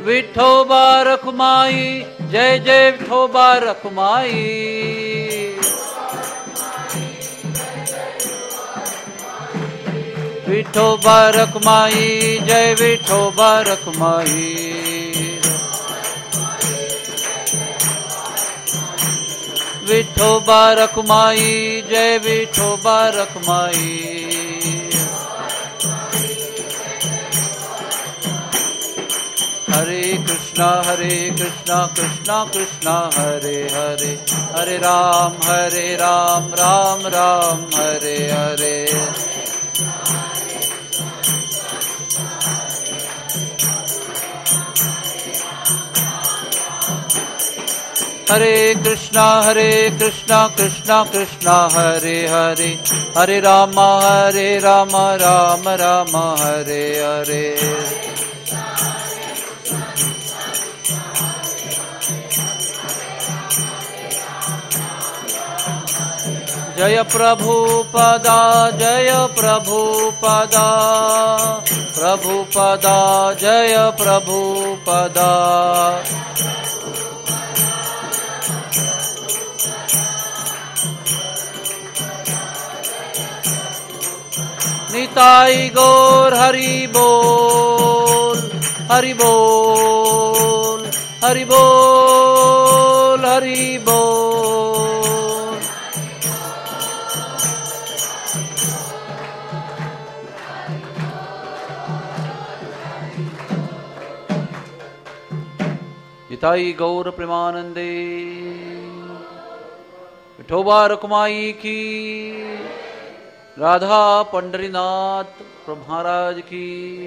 विठोबा रखुमाई जय जय विठोबा रखुमाई। विठोबा रखुमाई जय विठोबा रखुमाई। विठोबा रखुमाई जय विठोबा रखुमाई। हरे कृष्णा कृष्णा कृष्णा हरे हरे, हरे राम राम राम हरे हरे। हरे कृष्णा कृष्णा कृष्णा हरे हरे, हरे राम राम राम हरे हरे। जय प्रभुपदा जय प्रभुपदा, प्रभुपदा जय प्रभुपदा। निताई गौर हरि बोल, हरि बोल, हरि बोल, हरि बोल। निताई गौर प्रेमानंदे। विठोबा रखुमाई की, राधा पंडरीनाथ महाराज की,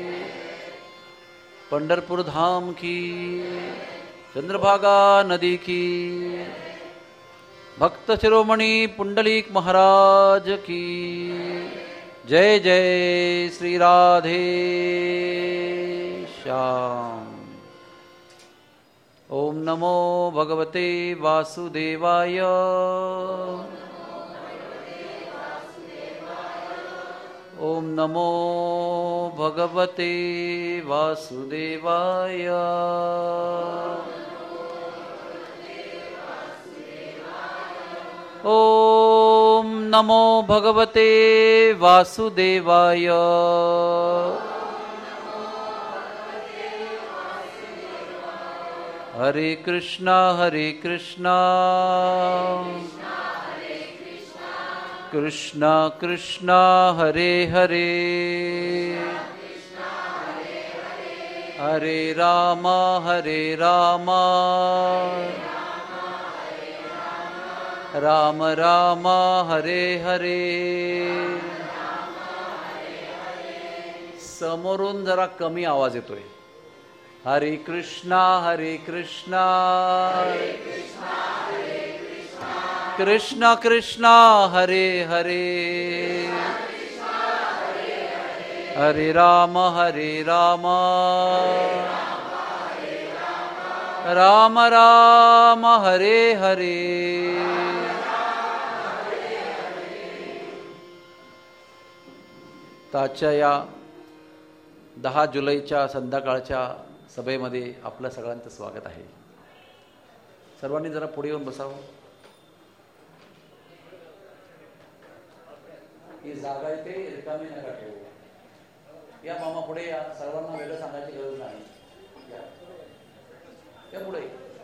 पंढरपुर धाम की, चंद्रभागा नदी की, भक्त शिरोमणि पुंडलीक महाराज की जय जय श्री राधे श्याम। ओम नमो भगवते वासुदेवाय। ओम नमो भगवते वासुदेवाय। ओम नमो भगवते वासुदेवाय। हरे कृष्णा कृष्णा कृष्णा हरे हरे, हरे राम राम राम हरे हरे। समोरून जरा कमी आवाज येतोय। हरे कृष्णा कृष्णा कृष्णा हरे हरे, हरे राम राम राम हरे हरे। ताच्या या 10 जुलैच्या संध्याकाळच्या सभेमध्ये आपलं सगळ्यांचं स्वागत आहे। सर्वांनी जरा पुढे येऊन बसावं। ही जागा आहे ते रिकामी नका ठेवू। या मामा पुढे या, सर्वांना वेगळं सांगायची गरज नाही। या पुढे।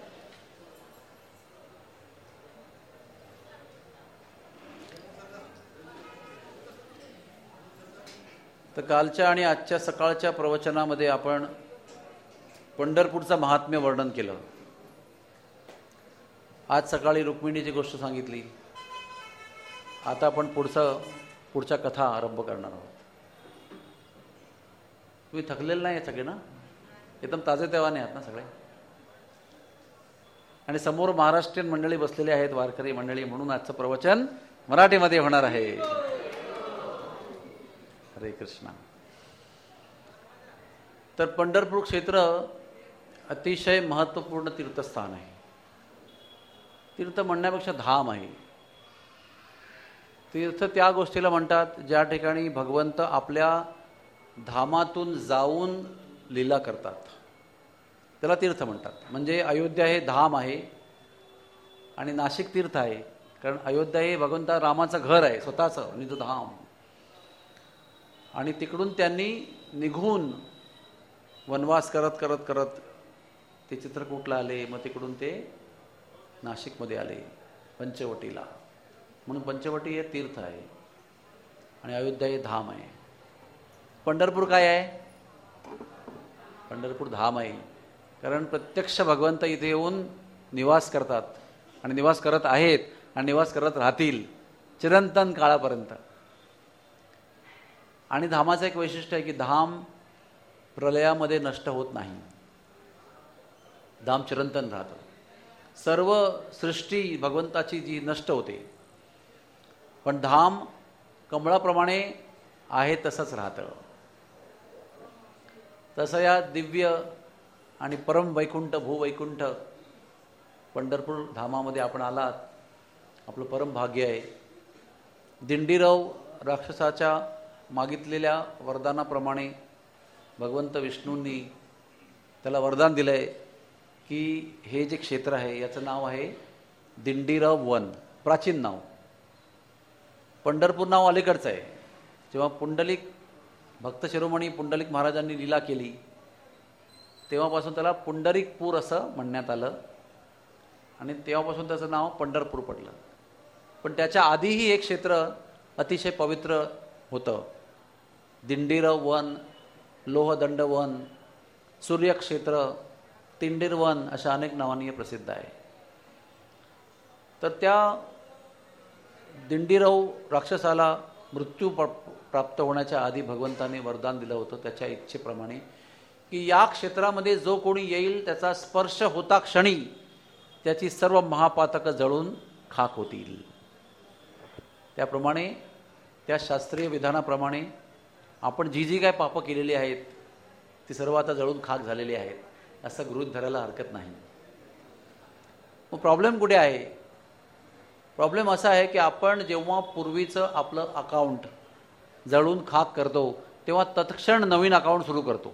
तर कालच्या आणि आजच्या सकाळच्या प्रवचनामध्ये आपण पंढरपूरचं महात्म्य वर्णन केलं। आज सकाळी रुक्मिणीची गोष्ट सांगितली। आता आपण पुढच्या कथा आरंभ करणार आहोत। तुम्ही थकलेले नाही सगळे ना? एकदम ताजेतवाने आहात ना सगळे? आणि समोर महाराष्ट्रीयन मंडळी बसलेली आहेत, वारकरी मंडळी, म्हणून आजचं प्रवचन मराठीमध्ये होणार आहे। हरे कृष्णा। तर पंढरपूर क्षेत्र अतिशय महत्त्वपूर्ण तीर्थस्थान आहे। तीर्थ म्हणण्यापेक्षा धाम आहे। तीर्थ त्या गोष्टीला म्हणतात ज्या ठिकाणी भगवंत आपल्या धामातून जाऊन लीला करतात। त्याला तीर्थ म्हणतात. म्हणजे अयोध्या हे धाम आहे आणि नाशिक तीर्थ आहे, कारण अयोध्या हे भगवंता रामाचं घर आहे स्वतःचं, आणि तो धाम. आणि तिकडून त्यांनी निघून वनवास करत करत करत ते चित्रकूटला आले, मग तिकडून ते नाशिकमध्ये आले पंचवटीला. म्हणून पंचवटी हे तीर्थ आहे आणि अयोध्या हे धाम आहे. पंढरपूर काय आहे? पंढरपूर धाम आहे, कारण प्रत्यक्ष भगवंत इथे येऊन निवास करतात आणि निवास करत आहेत आणि निवास करत राहतील चिरंतन काळापर्यंत. आणि धामाचं एक वैशिष्ट्य आहे की धाम प्रलयामध्ये नष्ट होत नाही, धाम चिरंतन राहतं. सर्व सृष्टी भगवंताची जी नष्ट होते, पण धाम कमळाप्रमाणे आहे तसंच राहतं. तसं या दिव्य आणि परम वैकुंठ भूवैकुंठ पंढरपूर धामामध्ये आपण आलात, आपलं परम भाग्य आहे. दिंडीराव राक्षसाच्या मागितलेल्या वरदानाप्रमाणे भगवंत विष्णूंनी त्याला वरदान दिलं आहे की हे जे क्षेत्र आहे याचं नाव आहे दिंडीराव वन, प्राचीन नाव. पंढरपूर नाव अलीकडचं आहे. जेव्हा पुंडलिक भक्त शिरोमणी पुंडलिक महाराजांनी लीला केली तेव्हापासून त्याला पुंडरीकपूर असं म्हणण्यात आलं आणि तेव्हापासून त्याचं नाव पंढरपूर पडलं. पण त्याच्या आधीही एक क्षेत्र अतिशय पवित्र होतं. दिंडीराव वन, लोहदंड वन, सूर्यक्षेत्र, तिंडीर वन अशा अनेक नावांनी हे प्रसिद्ध आहे. तर त्या दिंडीराव राक्षसाला मृत्यू प्राप्त होण्याच्या आधी भगवंताने वरदान दिलं होतं त्याच्या इच्छेप्रमाणे की या क्षेत्रामध्ये जो कोणी येईल त्याचा स्पर्श होता क्षणी त्याची सर्व महापातकं जळून खाक होतील. त्याप्रमाणे त्या शास्त्रीय विधानाप्रमाणे आपण जी जी काय पापं केलेली आहेत ती सर्व आता जळून खाक झालेली आहेत असं गृहीत धरायला हरकत नाही. मग प्रॉब्लेम कुठे आहे? प्रॉब्लेम असा आहे की आपण जेव्हा पूर्वीचं आपलं अकाउंट जळून खाक करतो तेव्हा तत्क्षण नवीन अकाउंट सुरू करतो.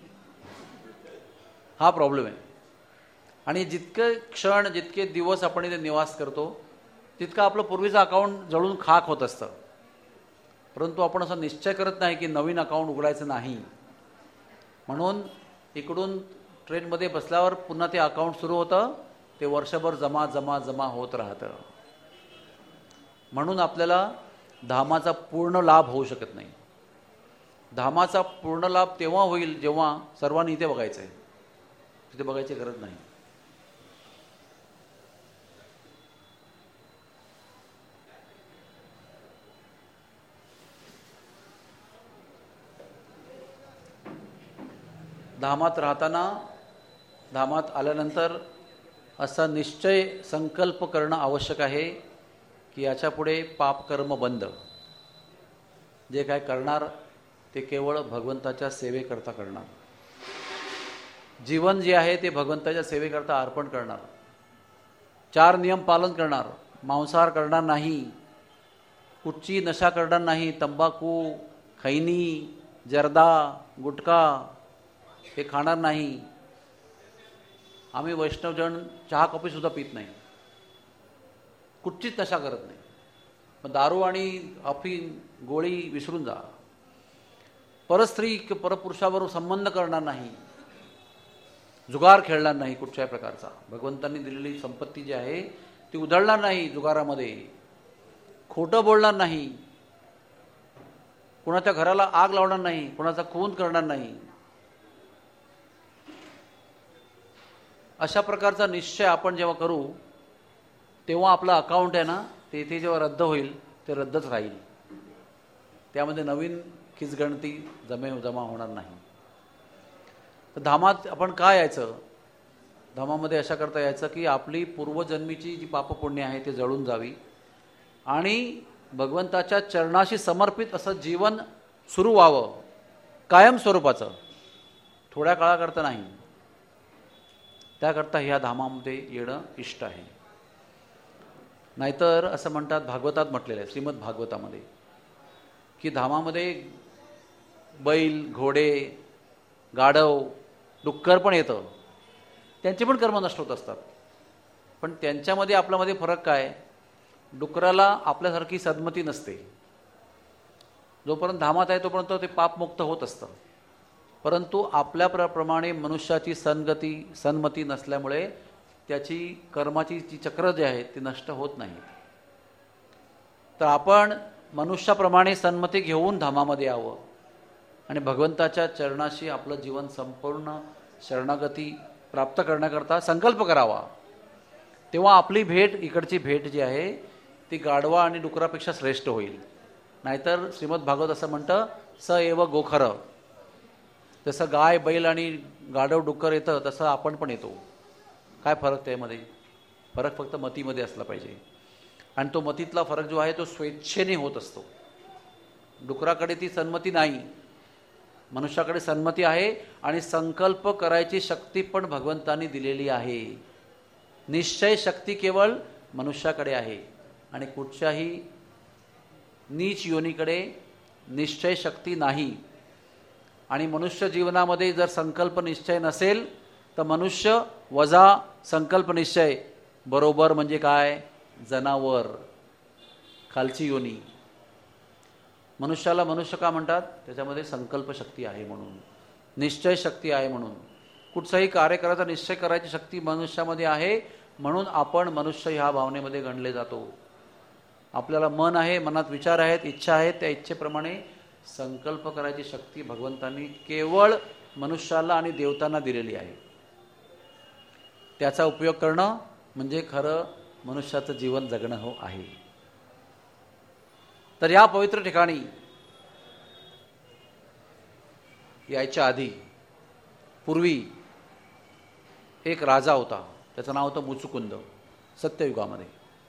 हा प्रॉब्लेम आहे. आणि जितके क्षण जितके दिवस आपण इथे निवास करतो तितकं आपलं पूर्वीचं अकाउंट जळून खाक होत असतं. परंतु आपण असा निश्चय करत नाही की नवीन अकाउंट उघडायचं नाही. म्हणून इकडून ट्रेनमध्ये बसल्यावर पुन्हा ते अकाउंट सुरू होतं, ते वर्षभर जमा जमा जमा होत राहतं. म्हणून आपल्याला धामाचा पूर्ण लाभ होऊ शकत नाही. धामाचा पूर्ण लाभ तेव्हा होईल जेव्हा सर्वांनी इथे बघायचं आहे, तिथे बघायची गरज नाही. धामात राहताना, धामात आल्यानंतर असा निश्चय संकल्प करणं आवश्यक आहे की याच्या पुढे पापकर्म बंद. जे काय करणार ते केवळ भगवंताच्या सेवेकरता करणार. जीवन जे आहे ते भगवंताच्या सेवेकरता अर्पण करणार. 4 नियम पालन करणार. मांसाहार करणार नाही, कुठची नशा करणार नाही, तंबाखू, खैनी, जर्दा, गुटखा हे खाणार नाही. आम्ही वैष्णवजन चहा कॉफी सुद्धा पित नाही, कुठचीच नशा करत नाही. पण दारू आणि अफीम गोळी विसरून जा. परस्त्री परपुरुषाबरोबर संबंध करणार नाही, जुगार खेळणार नाही कुठच्याही प्रकारचा. भगवंतांनी दिलेली संपत्ती जी आहे ती उधळणार नाही जुगारामध्ये. खोटं बोलणार नाही, कुणाच्या घराला आग लावणार नाही, कुणाचा खून करणार नाही. अशा प्रकारचा निश्चय आपण जेव्हा करू तेव्हा आपलं अकाउंट आहे ना ते इथे जेव्हा रद्द होईल ते रद्दच राहील. त्यामध्ये नवीन खिचगणती जमा होणार नाही. तर धामात आपण काय यायचं? धामामध्ये अशा करता यायचं की आपली पूर्वजन्मीची जी पापपुण्य आहे ते जळून जावी आणि भगवंताच्या चरणाशी समर्पित असं जीवन सुरू व्हावं, कायम स्वरूपाचं, थोड्या काळाकरता नाही. त्याकरता ह्या धामामध्ये येणं इष्ट आहे. नाहीतर असं म्हणतात, भागवतात म्हटलेलं आहे, श्रीमद भागवतामध्ये, की धामामध्ये बैल, घोडे, गाढव, डुक्कर पण येतं. त्यांचे पण कर्म नष्ट होत असतात. पण त्यांच्यामध्ये आपल्यामध्ये फरक काय? डुकराला आपल्यासारखी सद्मती नसते. जोपर्यंत धामात आहे तोपर्यंत ते पापमुक्त होत असतं. परंतु आपल्या प्रमाणे मनुष्याची सन्मती नसल्यामुळे त्याची कर्माची जी चक्र जे आहे ती नष्ट होत नाही. तर आपण मनुष्याप्रमाणे सन्मती घेऊन धामामध्ये यावं आणि भगवंताच्या चरणाशी आपलं जीवन संपूर्ण शरणागती प्राप्त करण्याकरता संकल्प करावा. तेव्हा आपली भेट, इकडची भेट जी आहे ती गाढवा आणि डुकरापेक्षा श्रेष्ठ होईल. नाहीतर श्रीमद भागवत असं म्हणतं, स एव गोखर. जसं गाय बैल आणि गाढव डुक्कर येतं तसं आपण पण येतो. काय फरक त्यामध्ये? फरक फक्त मतीमध्ये असला पाहिजे. आणि तो मतीतला फरक जो आहे तो स्वेच्छेने होत असतो. डुकराकडे ती सन्मती नाही, मनुष्याकडे सन्मती आहे आणि संकल्प करायची शक्ती पण भगवंतांनी दिलेली आहे. निश्चय शक्ती केवळ मनुष्याकडे आहे आणि कुठच्याही नीच योनीकडे निश्चय शक्ती नाही. आणि मनुष्य जीवनामध्ये जर संकल्प निश्चय नसेल तर मनुष्य वजा संकल्प निश्चय बरोबर म्हणजे काय? जनावर, खालची योनी. मनुष्याला मनुष्य का म्हणतात? त्याच्यामध्ये संकल्प शक्ती आहे म्हणून, निश्चय शक्ती आहे म्हणून. कुठचाही कार्य करायचा निश्चय करायची शक्ती मनुष्यामध्ये आहे म्हणून आपण मनुष्य ह्या भावनेमध्ये गणले जातो. आपल्याला मन आहे, मनात विचार आहेत, इच्छा आहेत, त्या इच्छेप्रमाणे संकल्प करायची शक्ती भगवंतांनी केवळ मनुष्याला आणि देवतांना दिलेली आहे. त्याचा उपयोग करणं म्हणजे खरं मनुष्याचं जीवन जगणं हो आहे. तर या पवित्र ठिकाणी यायच्या आधी पूर्वी एक राजा होता, त्याचं नाव होतं मुचुकुंद, सत्ययुगामध्ये.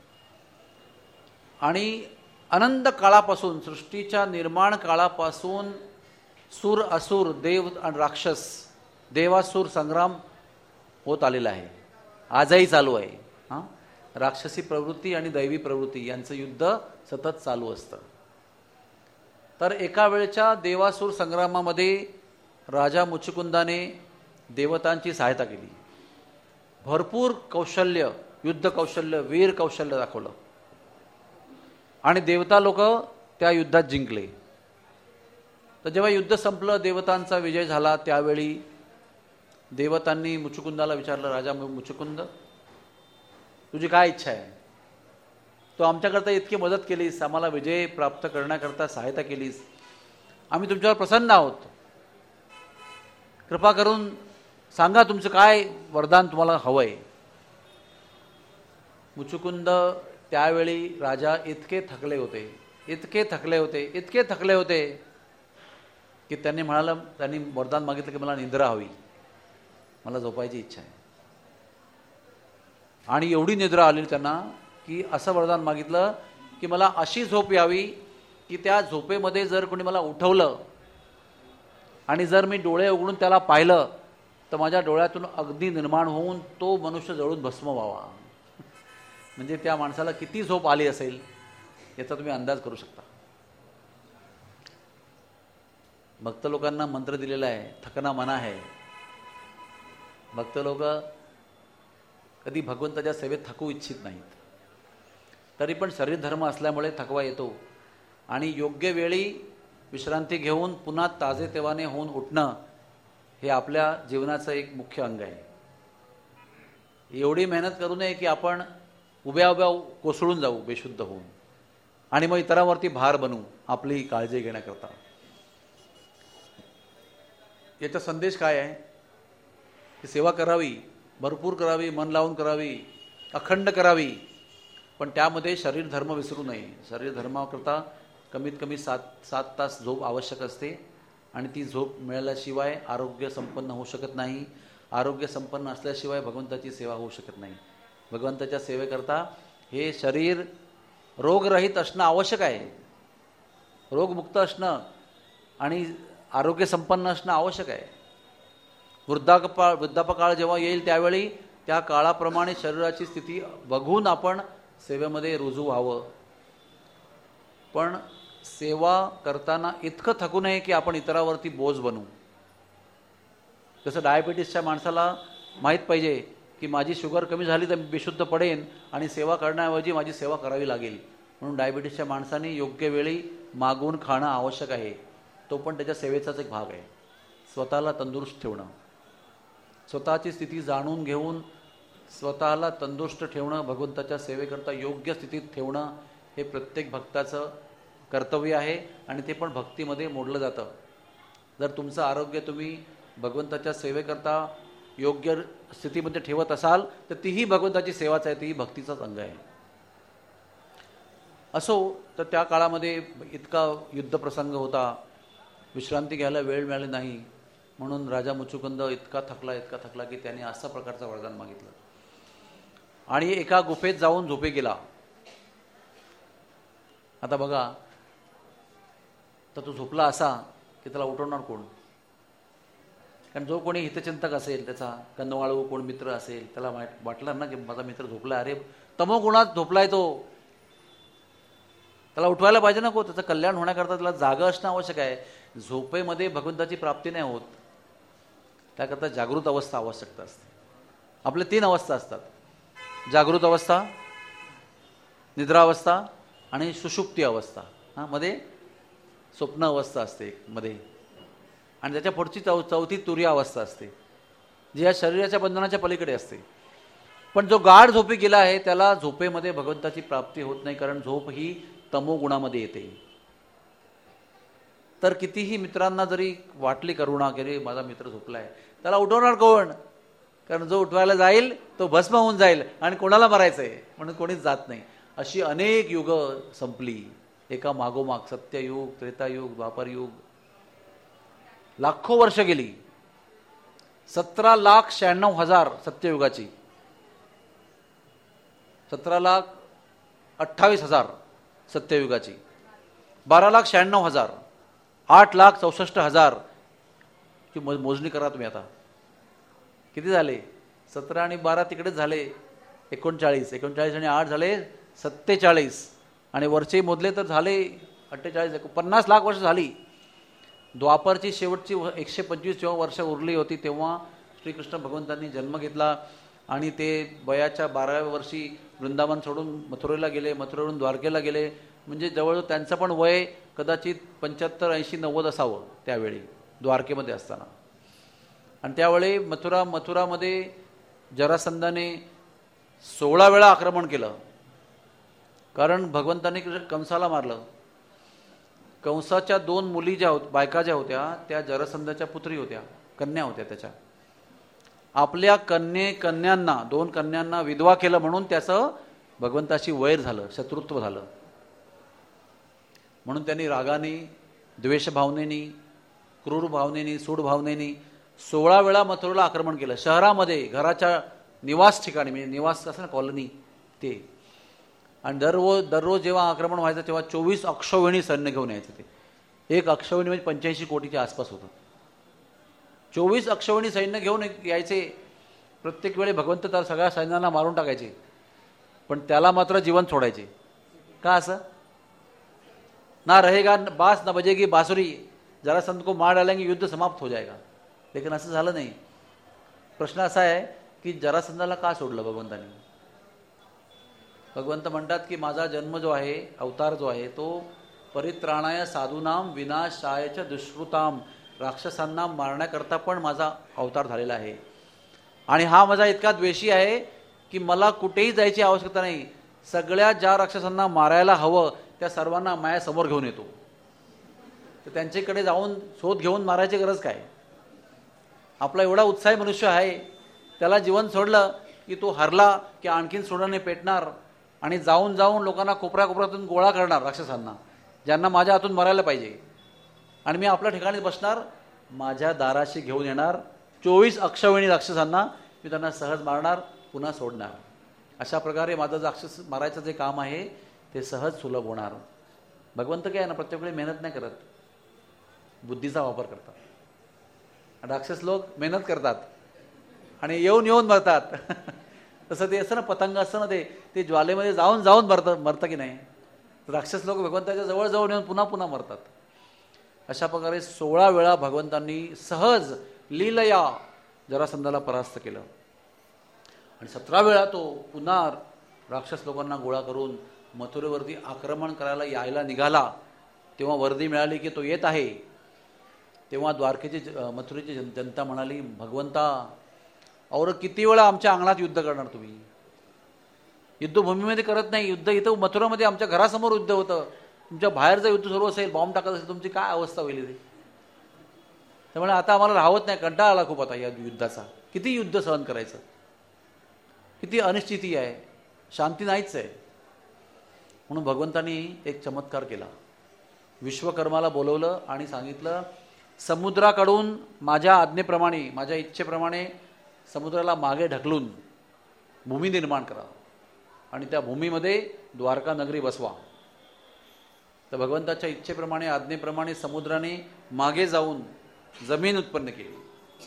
आणि अनंत काळापासून, सृष्टीच्या निर्माण काळापासून सूर असुर, देव आणि राक्षस, देवासूर संग्राम होत आलेला आहे. आजही चालू आहे. राक्षसी प्रवृत्ती आणि दैवी प्रवृत्ती यांचं युद्ध सतत चालू असतं. तर एका वेळच्या देवासूर संग्रामामध्ये राजा मुचुकुंदाने देवतांची सहायता केली. भरपूर कौशल्य, युद्ध कौशल्य, वीर कौशल्य दाखवलं आणि देवता लोक त्या युद्धात जिंकले. तर जेव्हा युद्ध संपलं, देवतांचा विजय झाला, त्यावेळी देवतांनी मुचुकुंदाला विचारलं, राजा मुचुकुंद, तुझी काय इच्छा आहे? तो आमच्याकरता इतकी मदत केलीस, आम्हाला विजय प्राप्त करण्याकरता सहायता केलीस, आम्ही तुमच्यावर प्रसन्न आहोत. कृपा करून सांगा तुमचं काय वरदान तुम्हाला हवंय. मुचुकुंद त्यावेळी राजा इतके थकले होते की त्यांनी वरदान मागितलं की मला निद्रा हवी, मला झोपायची इच्छा आहे. आणि एवढी निद्रा आली त्यांना की असं वरदान मागितलं की मला अशी झोप यावी की त्या झोपेमध्ये जर कोणी मला उठवलं आणि जर मी डोळे उघडून त्याला पाहिलं तर माझ्या डोळ्यातून अग्नी निर्माण होऊन तो मनुष्य जळून भस्म व्हावा. म्हणजे त्या माणसाला किती झोप आली असेल याचा तुम्ही अंदाज करू शकता. भक्त लोकांना मंत्र दिलेला आहे, थकना मना है. भक्त लोक कधी भगवंताच्या सेवेत थकू इच्छित नाहीत. तरी पण शरीर धर्म असल्यामुळे थकवा येतो आणि योग्य वेळी विश्रांती घेऊन पुन्हा ताजेतवाने होऊन उठणं हे आपल्या जीवनाचं एक मुख्य अंग आहे. एवढी मेहनत करू नये की आपण उभ्या उभ्या कोसळून जाऊ बेशुद्ध होऊन आणि मग इतरांवरती भार बनू आपली काळजी घेण्याकरता. याचा संदेश काय आहे की सेवा करावी, भरपूर करावी, मन लावून करावी, अखंड करावी, पण त्यामध्ये शरीर धर्म विसरू नये. शरीर धर्माकरता कमीत कमी 7 तास झोप आवश्यक असते आणि ती झोप मिळाल्याशिवाय आरोग्य संपन्न होऊ शकत नाही. आरोग्य संपन्न असल्याशिवाय भगवंताची सेवा होऊ शकत नाही. भगवंताच्या सेवेकरता हे शरीर रोगरहित असणं आवश्यक आहे, रोगमुक्त असणं आणि आरोग्य संपन्न असणं आवश्यक आहे. वृद्धापकाळ जेव्हा येईल त्यावेळी त्या काळाप्रमाणे शरीराची स्थिती बघून आपण सेवेमध्ये रुजू व्हावं. पण सेवा करताना इतकं थकू नये की आपण इतरावरती बोज बनू. जसं डायबिटीसच्या माणसाला माहीत पाहिजे की माझी शुगर कमी झाली तर मी बेशुद्ध पडेन आणि सेवा करण्याऐवजी माझी सेवा करावी लागेल. म्हणून डायबिटीसच्या माणसाने योग्य वेळी मागून खाणं आवश्यक आहे. तो पण त्याच्या सेवेचाच एक भाग आहे. स्वतःला तंदुरुस्त ठेवणं, स्वतःची स्थिती जाणून घेऊन स्वतःला तंदुरुस्त ठेवणं, भगवंताच्या सेवेकरता योग्य स्थितीत ठेवणं हे प्रत्येक भक्ताचं कर्तव्य आहे आणि ते पण भक्तीमध्ये मोडलं जातं. जर तुमचं आरोग्य तुम्ही भगवंताच्या सेवेकरता योग्य स्थितीमध्ये ठेवत असाल तर तीही भगवंताची सेवाच आहे, तीही भक्तीचाच अंग आहे. असो तर त्या काळामध्ये इतका युद्धप्रसंग होता, विश्रांती घ्यायला वेळ मिळाली नाही. म्हणून राजा मुचुकुंद इतका थकला की त्याने अशा प्रकारचं वरदान मागितलं आणि एका गुफेत जाऊन झोपे गेला. आता बघा, तर तो झोपला असा की त्याला उठवणार कोण? कारण जो कोणी हितचिंतक असेल, त्याचा कंदवाळू कोण मित्र असेल, त्याला वाटलं ना की माझा मित्र झोपला, अरे तमोगुणात झोपलाय तो, त्याला उठवायला पाहिजे ना. त्याचं कल्याण होण्याकरता त्याला जागा असणं आवश्यक आहे. झोपेमध्ये भगवंताची प्राप्ती नाही होत, त्याकरता जागृत अवस्था आवश्यकता असते. आपले 3 अवस्था असतात: जागृत अवस्था, निद्रावस्था आणि सुषुप्ती अवस्था. मध्ये स्वप्न अवस्था असते मध्ये, आणि त्याच्या पुढची चौथी तुरीय अवस्था असते, जी या शरीराच्या बंधनाच्या पलीकडे असते. पण जो गाढ झोपी गेला आहे त्याला झोपेमध्ये भगवंताची प्राप्ती होत नाही, कारण झोप ही तमोगुणामध्ये येते. तर कितीही मित्रांना जरी वाटली करुणा की रे माझा मित्र झोपलाय, त्याला उठवणार कोण? कारण जो उठवायला जाईल तो भस्म होऊन जाईल आणि कोणाला मरायचंय म्हणून कोणीच जात नाही. अशी अनेक युग संपली एका मागोमाग. सत्ययुग, त्रेतायुग, द्वापरयुग, लाखो वर्ष गेली. 17,96,000 सत्ययुगाची, 17,28,000 सत्ययुगाची, 12,96,000, 8,64,000 ची मोजणी करा तुम्ही. आता किती झाले? 17 आणि 12 तिकडेच झाले 39, 39 आणि 8 झाले 47, आणि वरचे मोजले तर झाले 48, 50 लाख वर्ष झाली. द्वापरची शेवटची 125 जेव्हा वर्ष उरली होती तेव्हा श्रीकृष्ण भगवंतांनी जन्म घेतला आणि ते वयाच्या 12व्या वर्षी वृंदावन सोडून मथुरेला गेले, मथुरेवरून द्वारकेला गेले. म्हणजे जवळजवळ त्यांचं पण वय कदाचित 75, 80, 90 असावं त्यावेळी द्वारकेमध्ये असताना. आणि त्यावेळी मथुरामध्ये जरासंधाने 16 वेळा आक्रमण केलं, कारण भगवंतांनी कंसाला मारलं. कंसाच्या 2 मुली बायका ज्या होत्या त्या जरासंधाच्या पुत्री होत्या, कन्या होत्या त्याच्या. आपल्या कन्यांना 2 कन्यांना विधवा केलं म्हणून त्याचं भगवंताशी वैर झालं, शत्रुत्व झालं. म्हणून त्यांनी रागाने, द्वेषभावनेनी, क्रूर भावनेनी, सूड भावनेनी 16 वेळा मथुरेला आक्रमण केलं. शहरामध्ये, घराच्या निवास ठिकाणी, म्हणजे निवास असं ना कॉलनी ते. आणि दररोज जेव्हा आक्रमण व्हायचं तेव्हा 24 अक्षौहिणी सैन्य घेऊन यायचे. ते एक अक्षौहिणी म्हणजे 85 कोटीच्या आसपास होतं. 24 अक्षौहिणी सैन्य घेऊन यायचे. प्रत्येक वेळी भगवंत तर सगळ्या सैन्यांना मारून टाकायचे, पण त्याला मात्र जीवन सोडायचे. का असं? ना रहेगा बास ना बजेगी बासुरी, जरासंध को मार डालेंगे युद्ध समाप्त हो जाएगा. लेकिन असं झालं नाही. प्रश्न असा आहे की जरासंधाला का सोडलं भगवंतांनी? भगवंत म्हणतात की माझा जन्म जो आहे, अवतार जो आहे, तो परित्राणाय साधूनाम विनाशाय च दुष्कृताम, राक्षसांना मारण्याकरता पण माझा अवतार झालेला आहे. आणि हा माझा इतका द्वेषी आहे की मला कुठेही जायची आवश्यकता नाही. सगळ्या ज्या राक्षसांना मारायला हवं त्या सर्वांना माझ्यासमोर घेऊन येतो. तर त्यांच्याकडे जाऊन शोध घेऊन मारायची गरज काय? आपला एवढा उत्साही मनुष्य आहे, त्याला जीवन सोडलं की तो हरला की आणखीन सोडणे पेटणार आणि जाऊन लोकांना कोपऱ्यातून गोळा करणार राक्षसांना, ज्यांना माझ्या हातून मरायला पाहिजे. आणि मी आपल्या ठिकाणी बसणार, माझ्या दाराशी घेऊन येणार 24 अक्षौहिणी राक्षसांना, मी त्यांना सहज मारणार, पुन्हा सोडणार. अशा प्रकारे माझं राक्षस मारायचं जे काम आहे ते सहज सुलभ होणार. भगवंत काय आहे ना, प्रत्येक वेळी मेहनत नाही करत, बुद्धीचा वापर करतात. राक्षस लोक मेहनत करतात आणि येऊन मरतात. तसं ते असं ना, पतंग असतं ना, ते ज्वालेमध्ये जाऊन मरतं की नाही. राक्षस लोक भगवंताच्या जवळ येऊन पुन्हा मरतात. अशा प्रकारे 16 वेळा भगवंतांनी सहज लीलया जरासंधाला परास्त केलं. आणि 17 वेळा तो पुन्हा राक्षस लोकांना गोळा करून मथुरेवरती आक्रमण करायला यायला निघाला. तेव्हा वर्दी मिळाली की तो येत आहे. तेव्हा द्वारकेची मथुरेची जनता म्हणाली, भगवंता और किती वेळा आमच्या अंगणात युद्ध करणार तुम्ही? युद्धभूमीमध्ये करत नाही युद्ध, इथं मथुरामध्ये आमच्या घरासमोर युद्ध होतं. तुमच्या बाहेरचं युद्ध सुरू असेल, बॉम्ब टाकत असेल, तुमची काय अवस्था होईल ते? त्यामुळे आता आम्हाला राहत नाही, कंटाळा आला खूप आता या युद्धाचा. किती युद्ध सहन करायचं? किती अनिश्चिती आहे, शांती नाहीच आहे. म्हणून भगवंतांनी एक चमत्कार केला. विश्वकर्माला बोलवलं आणि सांगितलं, समुद्राकडून माझ्या आज्ञेप्रमाणे, माझ्या इच्छेप्रमाणे समुद्राला मागे ढकलून भूमी निर्माण करा आणि त्या भूमीमध्ये द्वारका नगरी बसवा. तर भगवंताच्या इच्छेप्रमाणे, आज्ञेप्रमाणे समुद्राने मागे जाऊन जमीन उत्पन्न केली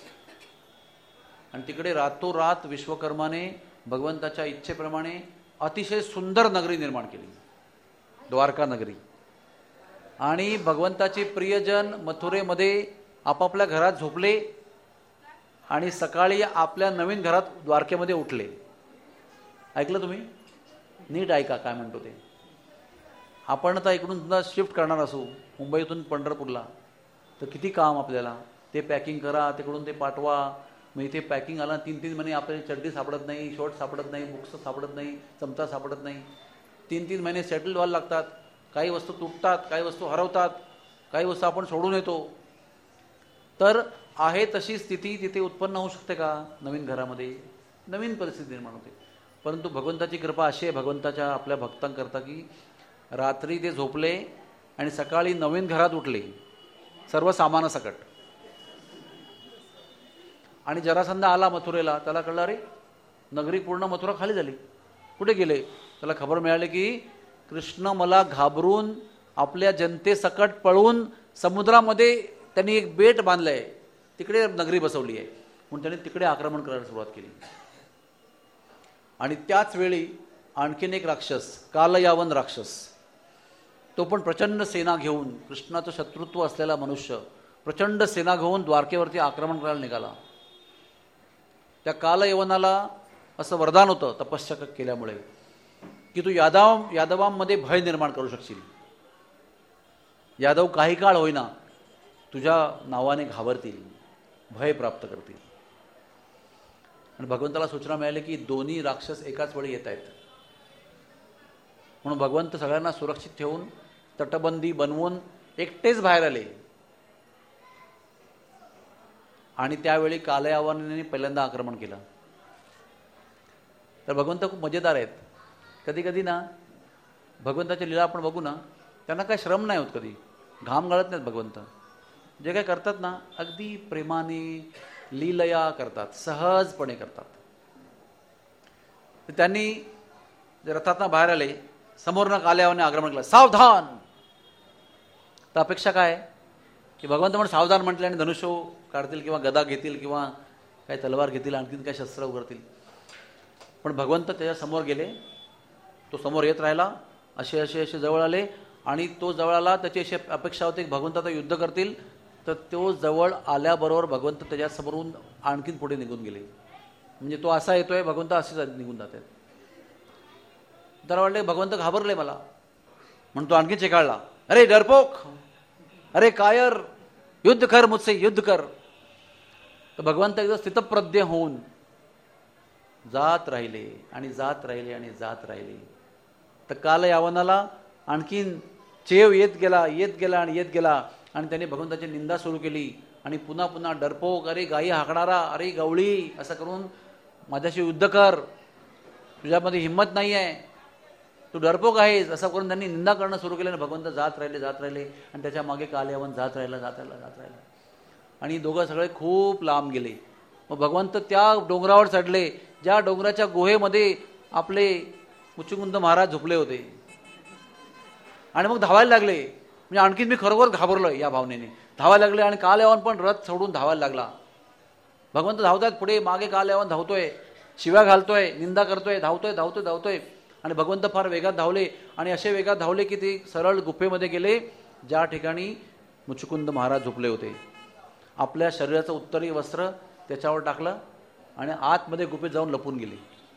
आणि तिकडे रातोरात विश्वकर्माने भगवंताच्या इच्छेप्रमाणे अतिशय सुंदर नगरी निर्माण केली, द्वारका नगरी. आणि भगवंताचे प्रियजन मथुरेमध्ये आपापल्या घरात झोपले आणि सकाळी आपल्या नवीन घरात द्वारकेमध्ये उठले. ऐकलं तुम्ही? नीट ऐका काय म्हणतो ते. आपण आता इकडून सुद्धा शिफ्ट करणार असू मुंबईतून पंढरपूरला, तर किती काम आपल्याला. ते पॅकिंग करा, तिकडून ते पाठवा. मग इथे पॅकिंग आला 3-3 महिने आपल्याला चड्डी सापडत नाही, शॉर्ट सापडत नाही, बुक्स सापडत नाही, चमचा सापडत नाही. 3-3 महिने सेटल व्हायला लागतात. काही वस्तू तुटतात, काही वस्तू हरवतात, काही वस्तू आपण सोडून येतो. तर आहे तशी स्थिती तिथे उत्पन्न होऊ शकते का? नवीन घरामध्ये नवीन परिस्थिती निर्माण होते. परंतु भगवंताची कृपा अशी आहे भगवंताच्या आपल्या भक्तांकरता की रात्री ते झोपले आणि सकाळी नवीन घरात उठले, सर्व सामानासकट. आणि जरासंध आला मथुरेला, त्याला कळलं अरे नगरी पूर्ण मथुरा खाली झाली, कुठे गेले? त्याला खबर मिळाली की कृष्ण मला घाबरून आपल्या जनतेसकट पळून समुद्रामध्ये त्यांनी एक बेट बांधलंय, तिकडे नगरी बसवली आहे. म्हणून त्यांनी तिकडे आक्रमण करायला सुरुवात केली. आणि त्याच वेळी आणखीन एक राक्षस, कालयावन राक्षस, तो पण प्रचंड सेना घेऊन, कृष्णाचं शत्रुत्व असलेला मनुष्य प्रचंड सेना घेऊन द्वारकेवरती आक्रमण करायला निघाला. त्या कालयवनाला असं वरदान होतं तपश्चर्या केल्यामुळे की तू यादवांमध्ये भय निर्माण करू शकशील. यादव काही काळ होईना तुझ्या नावाने घाबरतील, भय प्राप्त करतील. आणि भगवंताला सूचना मिळाली की दोन्ही राक्षस एकाच वेळी येत आहेत. म्हणून भगवंत सगळ्यांना सुरक्षित ठेवून तटबंदी बनवून एकटेच बाहेर आले. आणि त्यावेळी कालयावनाने पहिल्यांदा आक्रमण केलं. तर भगवंत खूप मजेदार आहेत. कधी कधी ना भगवंताच्या लीला आपण बघू ना, त्यांना काय श्रम नाही होत, कधी घाम गाळत नाहीत. भगवंत जे काय करतात ना अगदी प्रेमाने लीलया करतात, सहजपणे करतात. त्यांनी रथातनं बाहेर आले, समोरनं कालयावनाने आक्रमण केलं, सावधान. तर अपेक्षा काय की भगवंत म्हणून सावधान म्हटले आणि धनुष्य काढतील किंवा गदा घेतील किंवा काही तलवार घेतील, आणखीन काही शस्त्र उघडतील. पण भगवंत त्याच्या समोर गेले, तो समोर येत राहिला, असे असे असे जवळ आले. आणि तो जवळ आला, त्याची अशी अपेक्षा होती की भगवंत आता युद्ध करतील. तर तो जवळ आल्याबरोबर भगवंत त्याच्यासमोरून आणखीन पुढे निघून गेले. म्हणजे तो असा येतोय, भगवंत असेच निघून जातात. त्याला वाटले भगवंत घाबरले मला, म्हणून तो आणखीन चेकाळला, अरे डरपोक, अरे कायर, युद्ध कर मुझसे, युद्ध कर. तर भगवंत एकदा स्थितप्रज्ञ होऊन जात राहिले आणि जात राहिले आणि जात राहिले. तर कालयावनाला आणखीन चेव येत गेला, येत गेला आणि येत गेला. आणि त्याने भगवंताची निंदा सुरू केली आणि पुन्हा पुन्हा डरपोक, अरे गायी हाकणारा, अरे गवळी, असं करून माझ्याशी युद्ध कर, तुझ्यामध्ये हिंमत नाही आहे, तू डरपोक आहेस, असं करून त्यांनी निंदा करणं सुरू केलं. आणि भगवंत जात राहिले, जात राहिले. आणि त्याच्या मागे कालयावन जात राहिला, जात राहिला, जात राहिला. आणि दोघं सगळे खूप लांब गेले. मग भगवंत त्या डोंगरावर चढले, ज्या डोंगराच्या गुहेमध्ये आपले मुचुकुंद महाराज झोपले होते. आणि मग धावायला लागले. म्हणजे आणखीन मी खरोखर घाबरलोय या भावनेने. धावायला लागले आणि कालयावन पण रथ सोडून धावायला लागला. भगवंत धावतात पुढे, मागे कालयावन धावतोय, शिव्या घालतोय, निंदा करतोय, धावतोय धावतोय धावतोय. आणि भगवंत फार वेगात धावले आणि असे वेगात धावले की ते सरळ गुफेमध्ये गेले, ज्या ठिकाणी मुचुकुंद महाराज झोपले होते. आपल्या शरीराचं उत्तरी वस्त्र त्याच्यावर टाकलं आणि आतमध्ये गुफेत जाऊन लपून गेले.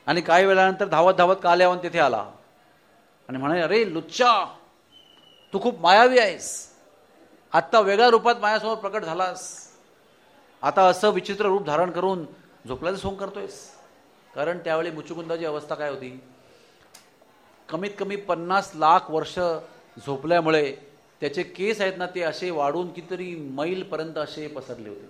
आणि काही वेळानंतर धावत धावत कालयवन तिथे आला आणि म्हणाले, अरे लुच्चा, तू खूप मायावी आहेस, आत्ता वेगळ्या रूपात माझ्यासमोर प्रकट झालास, आता असं विचित्र रूप धारण करून झोपल्याचं सोंग करतोयस. कारण त्यावेळी मुचुकुंदाची अवस्था काय होती, कमीत कमी 50 लाख वर्ष झोपल्यामुळे त्याचे केस आहेत ना, ते असे वाढून कितीतरी मैलपर्यंत असे पसरले होते.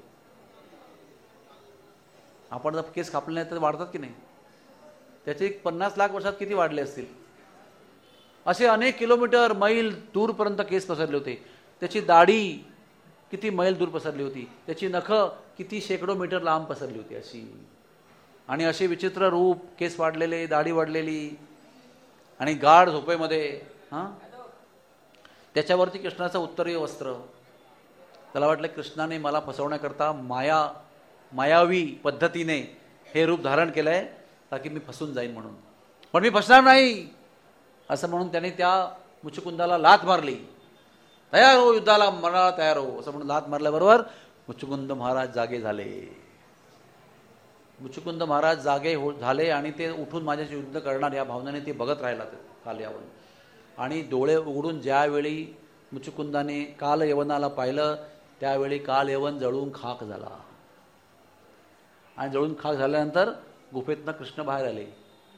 आपण जर केस कापले नाही तर वाढतात की नाही, त्याचे 50 लाख वर्षात किती वाढले असतील. असे अनेक किलोमीटर मैल दूरपर्यंत केस पसरले होते. त्याची दाढी किती मैल दूर पसरली होती, त्याची नखं किती शेकडो मीटर लांब पसरली होती अशी. आणि असे विचित्र रूप, केस वाढलेले, दाढी वाढलेली आणि गाढ झोपेमध्ये. त्याच्यावरती कृष्णाचं उत्तरीय वस्त्र. त्याला वाटलं कृष्णाने मला फसवण्याकरता मायावी पद्धतीने हे रूप धारण केलंय ताकी मी फसून जाईन म्हणून, पण मी फसणार नाही असं म्हणून त्याने त्या मुचुकुंदाला लाथ मारली. तयार हो, युद्धाला मरणाला तयार हो असं म्हणून लाथ मारल्याबरोबर मुचुकुंद महाराज जागे झाले. मुचुकुंद महाराज जागे झाले आणि ते उठून माझ्याशी युद्ध करणार या भावनेने ते बघत राहिला कालयवन. आणि डोळे उघडून ज्यावेळी मुचुकुंदाने कालयवनाला पाहिलं त्यावेळी कालयवन जळून खाक झाला. आणि जळून खाक झाल्यानंतर गुफेतनं कृष्ण बाहेर आले.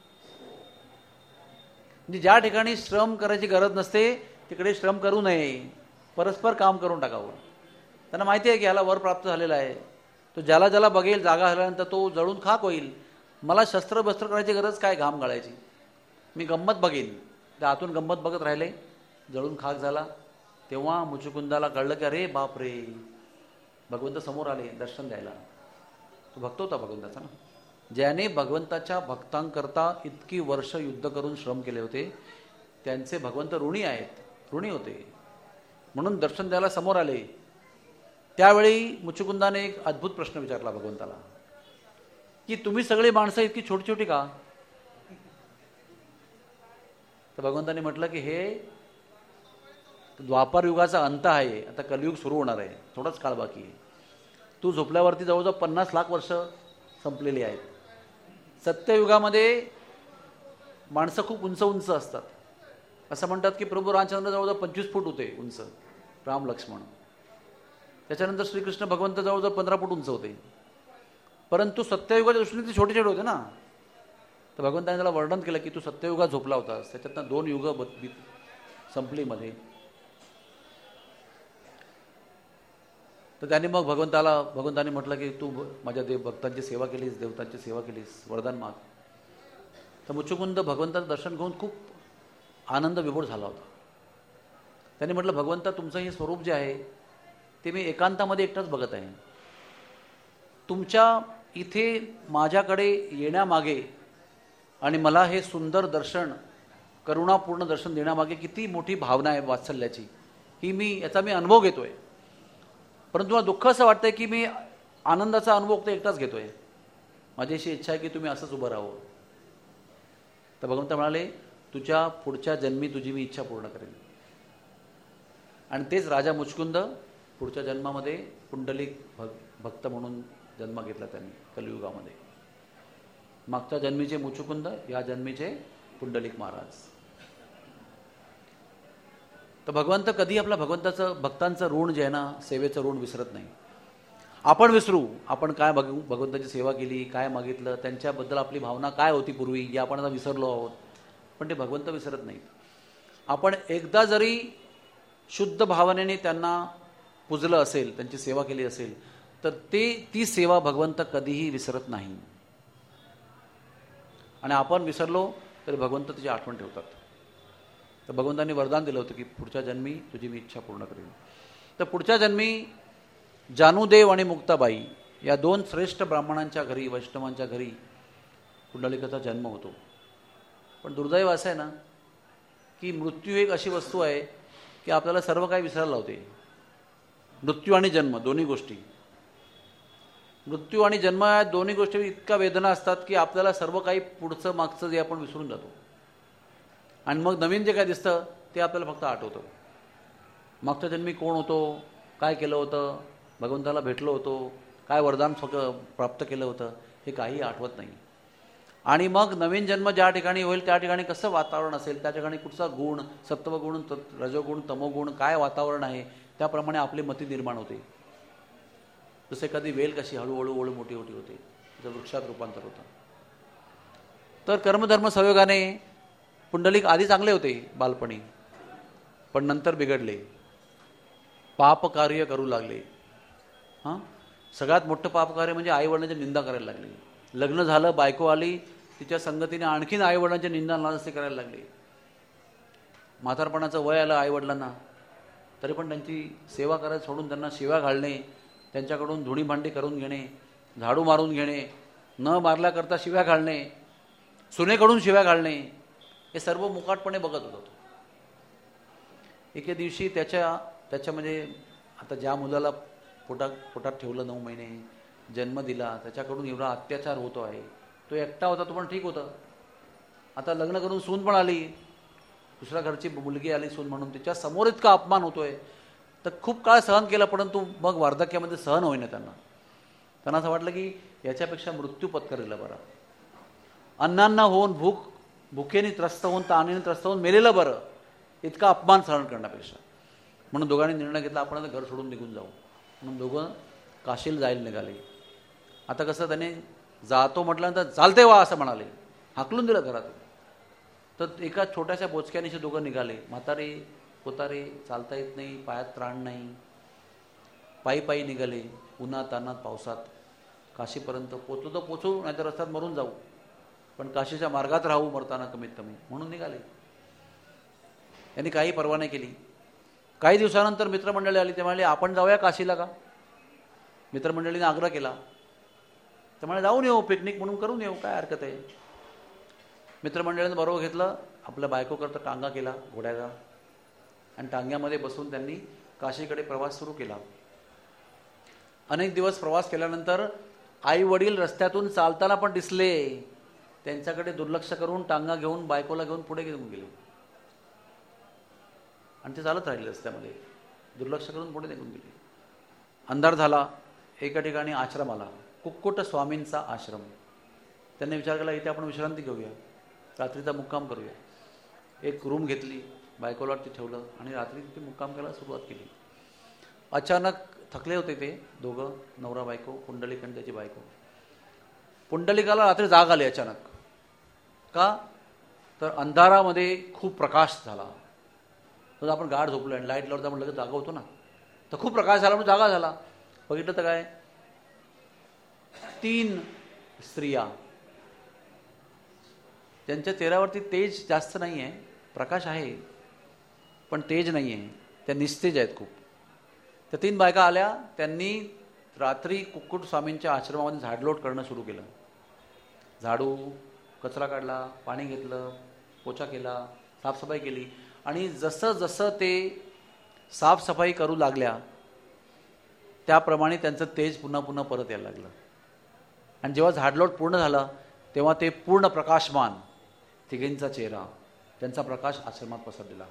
म्हणजे ज्या ठिकाणी श्रम करायची गरज नसते तिकडे श्रम करू नये, परस्पर काम करून टाकावं. त्यांना माहिती आहे की याला वर प्राप्त झालेला आहे, तो ज्याला ज्याला बघेल जागा झाल्यानंतर तो जळून खाक होईल. मला शस्त्र करायची गरज काय, घाम गाळायची, मी गंमत बघेन. त्या आतून गंमत बघत राहिले, जळून खाक झाला. तेव्हा मुचुकुंदाला कळलं की अरे बापरे, भगवंत समोर आले दर्शन द्यायला. तो भक्त होता भगवंताचा ना, ज्याने भगवंताच्या भक्तांकरता इतकी वर्ष युद्ध करून श्रम केले होते, त्यांचे भगवंत ऋणी आहेत, ऋणी होते म्हणून दर्शन द्यायला समोर आले. त्यावेळी मुचुकुंदाने एक अद्भुत प्रश्न विचारला भगवंताला की तुम्ही सगळी माणसं इतकी छोटी छोटी का. तर भगवंताने म्हटलं की हे द्वापार युगाचा अंत आहे, आता कलियुग सुरू होणार आहे, थोडाच काळ बाकी आहे. तू झोपल्यावरती जवळजवळ 50 लाख वर्ष संपलेली आहेत. सत्ययुगामध्ये माणसं खूप उंच उंच असतात. असं म्हणतात की प्रभू रामचंद्र जवळजवळ 25 फूट होते उंच, राम लक्ष्मण. त्याच्यानंतर श्रीकृष्ण भगवंत जवळजवळ 15 फूट उंच होते. परंतु सत्ययुगाच्या दृष्टीने ते छोटे छोटे होते ना. तर भगवंताने त्याला वर्णन केलं की तू सत्ययुगात झोपला होतास, त्याच्यातनं 2 युग संपली मध्ये. तर त्याने मग भगवंताने म्हटलं की तू माझ्या भक्तांची सेवा केलीस, देवतांची सेवा केलीस, वरदान माग. तर मुचुकुंद भगवंताचं दर्शन घेऊन खूप आनंद विभोर झाला होता. त्याने म्हटलं भगवंता, तुमचं हे स्वरूप जे आहे ते मी एकांतामध्ये एकटाच बघत आहे. तुमच्या इथे माझ्याकडे येण्यामागे आणि मला हे सुंदर दर्शन, करुणापूर्ण दर्शन देण्यामागे किती मोठी भावना आहे वात्सल्याची, ही याचा मी अनुभव घेतोय. परंतु मला दुःख असं वाटतंय की मी आनंदाचा अनुभव तर एकटाच घेतोय. माझी अशी इच्छा आहे की तुम्ही असंच उभं राहावं. तर भगवंत म्हणाले, तुझ्या पुढच्या जन्मी तुझी मी इच्छा पूर्ण करेन. आणि तेच राजा मुचकुंद पुढच्या जन्मामध्ये पुंडलिक भक्त म्हणून जन्म घेतला त्यांनी कलियुगामध्ये. मागच्या जन्मीचे मुचुकुंद, या जन्मीचे पुंडलिक महाराज. तर भगवंत कधी आपल्या भक्तांचं ऋण जे आहे ना, सेवेचं ऋण विसरत नाही. आपण विसरू, आपण काय भगवंताची सेवा केली, काय मागितलं, त्यांच्याबद्दल आपली भावना काय होती पूर्वी, या आपण आता विसरलो आहोत. पण ते भगवंत विसरत नाहीत. आपण एकदा जरी शुद्ध भावनेने त्यांना पूजलं असेल, त्यांची सेवा केली असेल, तर ती सेवा भगवंत कधीही विसरत नाही. आणि आपण विसरलो तरी भगवंत त्याची आठवण ठेवतात. तर भगवंतांनी वरदान दिलं होतं की पुढच्या जन्मी तुझी मी इच्छा पूर्ण करेन. तर पुढच्या जन्मी जानुदेव आणि मुक्ताबाई या 2 श्रेष्ठ ब्राह्मणांच्या घरी, वैष्णवांच्या घरी पुंडलिकाचा जन्म होतो. पण दुर्दैव असं आहे ना की मृत्यू एक अशी वस्तू आहे की आपल्याला सर्व काही विसरायला लावते. मृत्यू आणि जन्म दोन्ही गोष्टी, मृत्यू आणि जन्म या दोन्ही गोष्टी इतका वेदना असतात की आपल्याला सर्व काही पुढचं मागचं जे आपण विसरून जातो. आणि मग नवीन जे काय दिसतं ते आपल्याला फक्त आठवतं. मागच्या जन्मी कोण होतो, काय केलं होतं, भगवंताला भेटलो होतो, काय वरदान प्राप्त केलं होतं, हे काही आठवत नाही. आणि मग नवीन जन्म ज्या ठिकाणी होईल त्या ठिकाणी कसं वातावरण असेल, त्या ठिकाणी कुठचा गुण, सत्वगुण, रजोगुण, तमोगुण, काय वातावरण आहे त्याप्रमाणे आपली मती निर्माण होते. जसे एखादी वेल कशी हळूहळू मोठी होते, त्याचं वृक्षात रूपांतर होतं. तर कर्मधर्म संयोगाने पुंडलिक आधी चांगले होते बालपणी, पण नंतर बिघडले, पाप कार्य करू लागले. सगळ्यात मोठं पाप कार्य म्हणजे आईवडिलांची निंदा करायला लागली. लग्न झालं, बायको आली, तिच्या संगतीने आणखीन आईवडिलांची निंदा नालस्ती करायला लागली. म्हातारपणाचं वय आलं आईवडिलांना, तरी पण त्यांची सेवा करायला सोडून त्यांना शिव्या घालणे, त्यांच्याकडून धुणी भांडी करून घेणे, झाडू मारून घेणे, न मारल्याकरता शिव्या घालणे, सुनेकडून शिव्या घालणे, हे सर्व मुकाटपणे बघत होतो. एके दिवशी त्याच्या म्हणजे आता ज्या मुलाला पोटात ठेवलं 9 महिने, जन्म दिला, त्याच्याकडून एवढा अत्याचार होतो आहे. तो एकटा होता, तो पण ठीक होता. आता लग्न करून सून पण आली, दुसऱ्या घरची मुलगी आली सून म्हणून, तिच्या समोर इतका अपमान होतोय. तर खूप काळ सहन केला, परंतु मग वार्धक्यामध्ये सहन होईना त्यांना असं वाटलं की याच्यापेक्षा मृत्यू पत्करलेला बरा. अन्नांना होऊन भुकेने त्रस्त होऊन, ताणीने त्रस्त होऊन मेलेलं बरं, इतका अपमान सहन करण्यापेक्षा. म्हणून दोघांनी निर्णय घेतला आपण आता घर सोडून निघून जाऊ. म्हणून दोघं काशीला जायला निघाले. आता कसं त्याने जातो म्हटल्यानंतर चालते वा असं म्हणाले, हाकलून दिलं घरातून. तर एका छोट्याशा बोचक्याने दोघं निघाले. म्हातारे कोतारे, चालता येत नाही, पायात त्राण नाही, पायी निघाले. उन्हात तानात पावसात काशीपर्यंत पोचलो तर पोचू, नाहीतर रस्त्यात मरून जाऊ, पण काशीच्या मार्गात राहू मरताना कमीत कमी, म्हणून निघाले. यांनी काही पर्वा नाही केली. काही दिवसानंतर मित्रमंडळी आली. ते म्हणाले आपण जाऊया काशीला का? मित्रमंडळीने आग्रह केला. तर म्हणाले जाऊन येऊ, पिकनिक म्हणून करून येऊ, काय हरकत आहे. मित्रमंडळीने बरोबर घेतलं, आपल्या बायको करता टांगा केला घोड्याचा, आणि टांग्यामध्ये बसून त्यांनी काशीकडे प्रवास सुरू केला. अनेक दिवस प्रवास केल्यानंतर आई वडील रस्त्यातून चालताना पण दिसले. त्यांच्याकडे दुर्लक्ष करून टांगा घेऊन बायकोला घेऊन पुढे घेऊन गेले, आणि ते चालत राहिले रस्त्यामध्ये, दुर्लक्ष करून पुढे निघून गेले. अंधार झाला. एका ठिकाणी आश्रम आला, कुक्कुट स्वामींचा आश्रम. त्यांनी विचार केला इथे आपण विश्रांती घेऊया, रात्रीचा मुक्काम करूया. एक रूम घेतली, बायकोला ते ठेवलं, आणि रात्री तिथे मुक्काम करायला सुरुवात केली. अचानक थकले होते ते दोघं, नवरा बायको, पुंडलिक आणि त्याची बायको. पुंडलिकाला रात्री जाग आली अचानक. का? तर अंधारामध्ये खूप प्रकाश झाला. तर आपण गाढ झोपलो आणि लाईट लावता आपण लगेच जागा होतो ना, तर खूप प्रकाश झाला म्हणून जागा झाला. बघितलं तर काय, 3 स्त्रिया, त्यांच्या चेहऱ्यावरती तेज जास्त नाही आहे, प्रकाश आहे पण तेज नाही आहे, त्या निस्तेज आहेत खूप. त्या 3 बायका आल्या. त्यांनी रात्री कुक्कुट स्वामींच्या आश्रमामध्ये झाडलोट करणं सुरू केलं. झाडू, कचरा काढला, पाणी घेतलं, पोछा केला, साफसफाई केली. आणि जसं जसं ते साफसफाई करू लागल्या त्याप्रमाणे त्यांचं तेज पुन्हा पुन्हा परत यायला लागलं. आणि जेव्हा झाडलोट पूर्ण झाला तेव्हा ते पूर्ण प्रकाशमान, तिघींचा चेहरा, त्यांचा प्रकाश आश्रमात पसरलेला.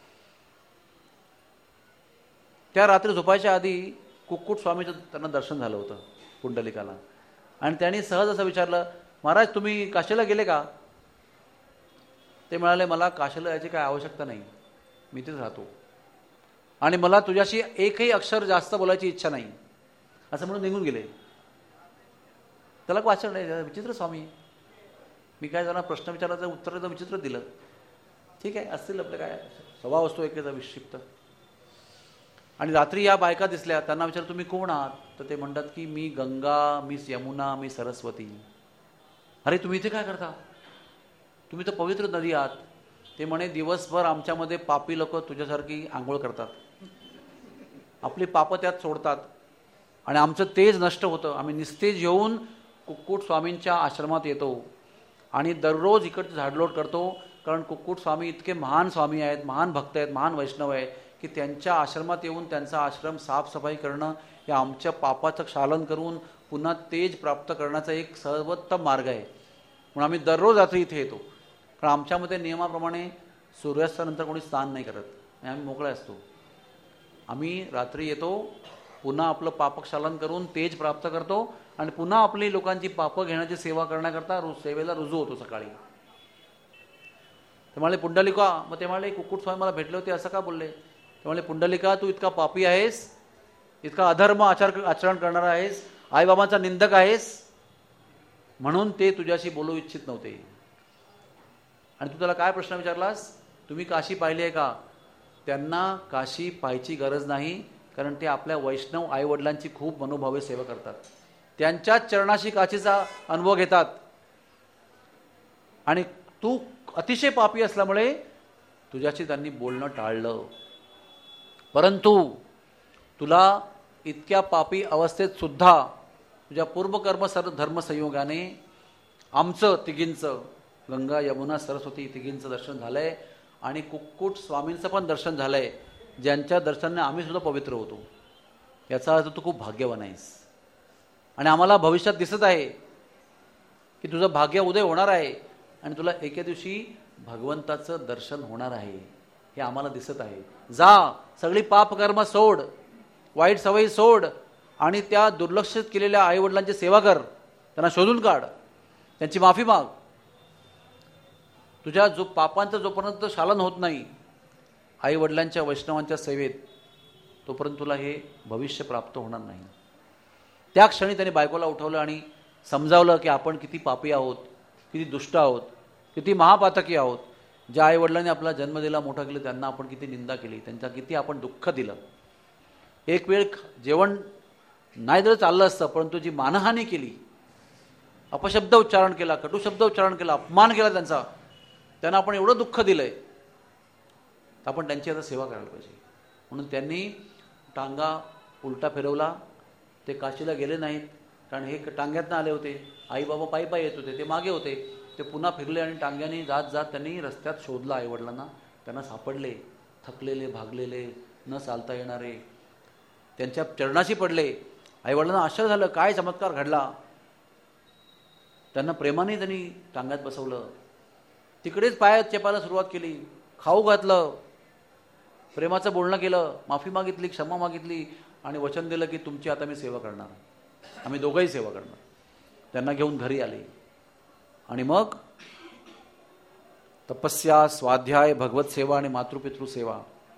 त्या रात्री झोपायच्या आधी कुक्कुट स्वामीचं त्यांना दर्शन झालं होतं पुंडलिकाला. आणि त्यांनी सहज असं विचारलं, महाराज तुम्ही काशीला गेले का? ते म्हणाले मला काशीला यायची काय आवश्यकता नाही, मी तिथे राहतो, आणि मला तुझ्याशी एकही अक्षर जास्त बोलायची इच्छा नाही, असं म्हणून निघून गेले. त्याला वाचन नाही, विचित्र स्वामी, मी काय त्यांना प्रश्न विचारायचं उत्तर विचित्र दिलं. ठीक आहे, असतील आपलं काय स्वभाव असतो एकेचा विक्षिप्त. आणि रात्री या बायका दिसल्या. त्यांना विचार तुम्ही कोण आहात? तर ते म्हणतात की मी गंगा, मी यमुना, मी सरस्वती. अरे तुम्ही इथे काय करता? तुम्ही तर पवित्र नदी आहात. ते म्हणे दिवसभर आमच्यामध्ये पापी लोक तुझ्यासारखी आंघोळ करतात, आपली पापं त्यात सोडतात, आणि आमचं तेज नष्ट होतं. आम्ही निस्तेज येऊन कुक्कुट स्वामींच्या आश्रमात येतो आणि दररोज इकडचं झाडलोट करतो, कारण कुक्कुट स्वामी इतके महान स्वामी आहेत, महान भक्त आहेत, महान वैष्णव आहे की त्यांच्या आश्रमात येऊन त्यांचा आश्रम साफसफाई करणं हे आमच्या पापाचं क्षालन करून पुन्हा तेज प्राप्त करण्याचा एक सर्वोत्तम मार्ग आहे. म्हणून आम्ही दररोज रात्री इथे येतो, कारण आमच्यामध्ये नियमाप्रमाणे सूर्यास्तानंतर कोणी स्नान नाही करत, आम्ही मोकळे असतो. आम्ही रात्री येतो, पुन्हा आपलं पापक्षालन करून तेज प्राप्त करतो, आणि पुन्हा आपली लोकांची पापं घेण्याची सेवा करण्याकरता सेवेला रुजू होतो सकाळी. ते म्हणाले पुंडलिका, मग ते म्हणाले कुक्कुट स्वामी मला भेटले होते असं का बोलले? ते म्हणाले पुंडलिका, तू इतका पापी आहेस, इतका अधर्म आचरण करणारा आहेस, आईबाबांचा निंदक आहेस, म्हणून ते तुझ्याशी बोलू इच्छित नव्हते. आणि तू त्याला काय प्रश्न विचारलास? तुम्ही काशी पाहिली आहे का? त्यांना काशी पाहायची गरज नाही, कारण ते आपल्या वैष्णव आईवडिलांची खूप मनोभावे सेवा करतात, त्यांच्याच चरणाशी काशीचा अनुभव घेतात. आणि तू अतिशय पापी असल्यामुळे तुझ्याशी त्यांनी बोलणं टाळलं. परंतु तुला इतक्या पापी अवस्थेत सुद्धा तुझ्या पूर्वकर्म धर्मसंयोगाने आमचं तिघींचं, गंगा यमुना सरस्वती तिघींचं दर्शन झालंय आणि कुक्कुट स्वामींचं पण दर्शन झालंय, ज्यांच्या दर्शनाने आम्ही सुद्धा पवित्र होतो. याचा अर्थ तू खूप भाग्यवान आहेस. आणि आम्हाला भविष्यात दिसत आहे की तुझं भाग्य उदय होणार आहे आणि तुला एके दिवशी भगवंताचं दर्शन होणार आहे, हे आम्हाला दिसत आहे. जा, सगळी पापकर्म सोड, वाईट सवयी सोड आणि त्या दुर्लक्षित केलेल्या आईवडिलांची सेवा कर, त्यांना शोधून काढ, त्यांची माफी माग. तुझ्या जो पापांचा जोपर्यंत शालन होत नाही आईवडिलांच्या वैष्णवांच्या सेवेत, तोपर्यंत तुला हे भविष्य प्राप्त होणार नाही. त्या क्षणी त्याने बायकोला उठवलं आणि समजावलं की आपण किती पापी आहोत, किती दुष्ट आहोत, किती महापातकी आहोत. ज्या आईवडिलांनी आपला जन्म दिला, मोठं केलं, त्यांना आपण किती निंदा केली, त्यांचा किती आपण दुःख दिलं. एक वेळ जेवण नाही जर चाललं असतं, परंतु जी मानहानी केली, अपशब्द उच्चारण केला, कटुशब्द उच्चारण केला, अपमान केला त्यांना आपण एवढं दुःख दिलंय, तर आपण त्यांची आता सेवा करायला पाहिजे. म्हणून त्यांनी टांगा उलटा फिरवला. ते काशीला गेले नाहीत, कारण हे टांग्यातनं आले होते, आई बाबा पायी पायी येत होते, ते मागे होते. ते पुन्हा फिरले आणि टांग्याने जात जात त्यांनी रस्त्यात शोधला आईवडिलांना. त्यांना सापडले, थकलेले, भागलेले, न चालता येणारे, त्यांच्या चरणाशी पडले. आईवडिलांना आश्चर्य झालं, काय चमत्कार घडला. त्यांना प्रेमाने त्यांनी टांग्यात बसवलं, तिकडेच पायात चेपायला सुरुवात केली, खाऊ घातलं, प्रेमाचं बोलणं केलं, माफी मागितली, क्षमा मागितली आणि वचन दिलं की तुमची आता मी सेवा करणार, आम्ही दोघंही सेवा करणार. त्यांना घेऊन घरी आले आणि मग तपस्या, स्वाध्याय, भगवत सेवा आणि मातृपितृ सेवा,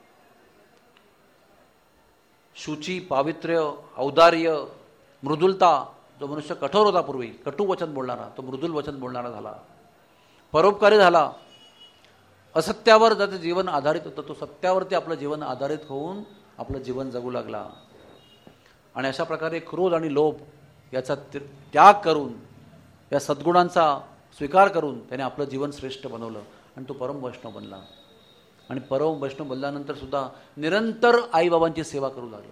शुची, पावित्र्य, औदार्य, मृदुलता. जो मनुष्य कठोर होता पूर्वी, कटू वचन बोलणारा, तो मृदुल वचन बोलणारा झाला, परोपकारी झाला. असत्यावर ज्याचं जीवन आधारित होतं, तो सत्यावरती आपलं जीवन आधारित होऊन आपलं जीवन जगू लागला. आणि अशा प्रकारे क्रोध आणि लोभ याचा त्याग करून, या सद्गुणांचा स्वीकार करून त्याने आपलं जीवन श्रेष्ठ बनवलं आणि तो परम वैष्णव बनला. आणि परम वैष्णव बनल्यानंतर सुद्धा निरंतर आईबाबांची सेवा करू लागला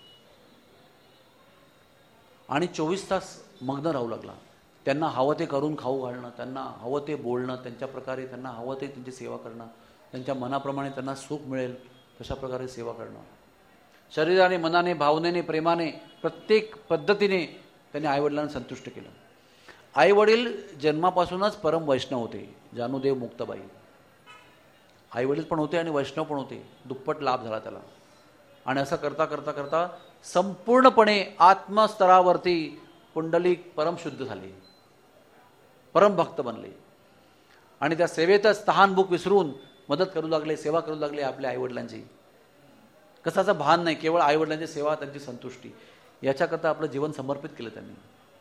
आणि 24 तास मग्न राहू लागला. त्यांना हवं ते करून खाऊ घालणं, त्यांना हवं ते बोलणं, त्यांच्या प्रकारे त्यांना हवं ते त्यांची सेवा करणं, त्यांच्या मनाप्रमाणे त्यांना सुख मिळेल तशा प्रकारे सेवा करणं. शरीराने, मनाने, भावनेने, प्रेमाने, प्रत्येक पद्धतीने त्यांनी आईवडिलांना संतुष्ट केलं. आईवडील जन्मापासूनच परम वैष्णव होते. जानूदेव मुक्ताबाई आईवडील पण होते आणि वैष्णव पण होते. दुप्पट लाभ झाला त्याला. आणि असं करता करता करता संपूर्णपणे आत्मस्तरावरती पुंडलिक परमशुद्ध झाले, परम भक्त बनले आणि त्या सेवेतच तहानभूक विसरून मदत करू लागले, सेवा करू लागले आपल्या आईवडिलांची. कसाचं भान नाही, केवळ आईवडिलांची सेवा, त्यांची संतुष्टी, याच्याकरता आपलं जीवन समर्पित केलं त्यांनी.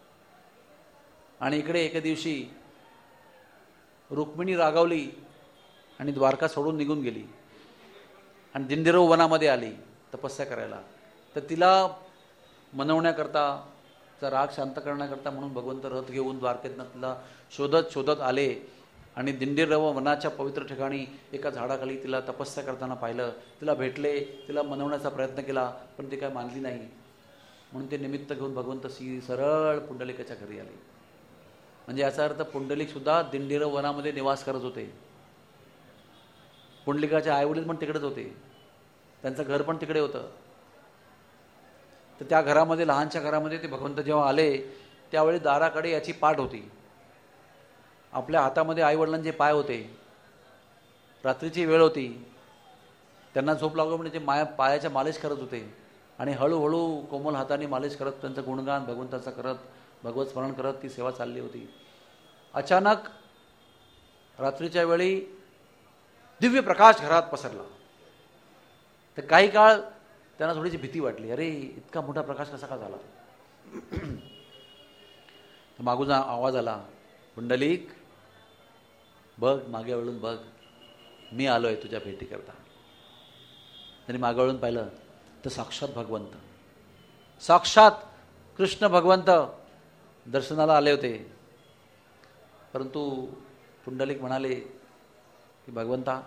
आणि इकडे एके दिवशी रुक्मिणी रागावली आणि द्वारका सोडून निघून गेली आणि दिंडीरव वनामध्ये आली तपस्या करायला. तर तिला मनवण्याकरता, तिचा राग शांत करण्याकरता म्हणून भगवंत रथ घेऊन द्वारकेतनं तिला शोधत शोधत आले आणि दिंडीरव वनाच्या पवित्र ठिकाणी एका झाडाखाली तिला तपस्या करताना पाहिलं. तिला भेटले, तिला मनवण्याचा प्रयत्न केला, पण ती काय मानली नाही. म्हणून ते निमित्त घेऊन भगवंत सरळ पुंडलिकाच्या घरी आले. म्हणजे याचा अर्थ पुंडलिक सुद्धा दिंडीरव वनामध्ये निवास करत होते. पुंडलिकाचे आईवडील पण तिकडेच होते, त्यांचं घर पण तिकडे होतं. तर त्या घरामध्ये, लहानच्या घरामध्ये ते भगवंत जेव्हा आले त्यावेळी दाराकडे याची पाठ होती, आपल्या हातामध्ये आईवडिलांचे पाय होते. रात्रीची वेळ होती, त्यांना झोप लागली म्हणजे ते पायाच्या मालिश करत होते आणि हळूहळू कोमल हाताने मालिश करत त्यांचं गुणगान भगवंताचं करत भगवत स्मरण करत ती सेवा चालली होती. अचानक रात्रीच्या वेळी दिव्य प्रकाश घरात पसरला. तर काही काळ त्यांना थोडीशी भीती वाटली, अरे इतका मोठा प्रकाश कसा का झाला. मागून आवाज आला, पुंडलिक बघ, मागे वळून बघ, मी आलोय तुझ्या भेटी करता. त्यांनी मागे वळून पाहिलं तर साक्षात भगवंत, साक्षात कृष्ण भगवंत दर्शनाला आले होते. परंतु पुंडलिक म्हणाले की भगवंता,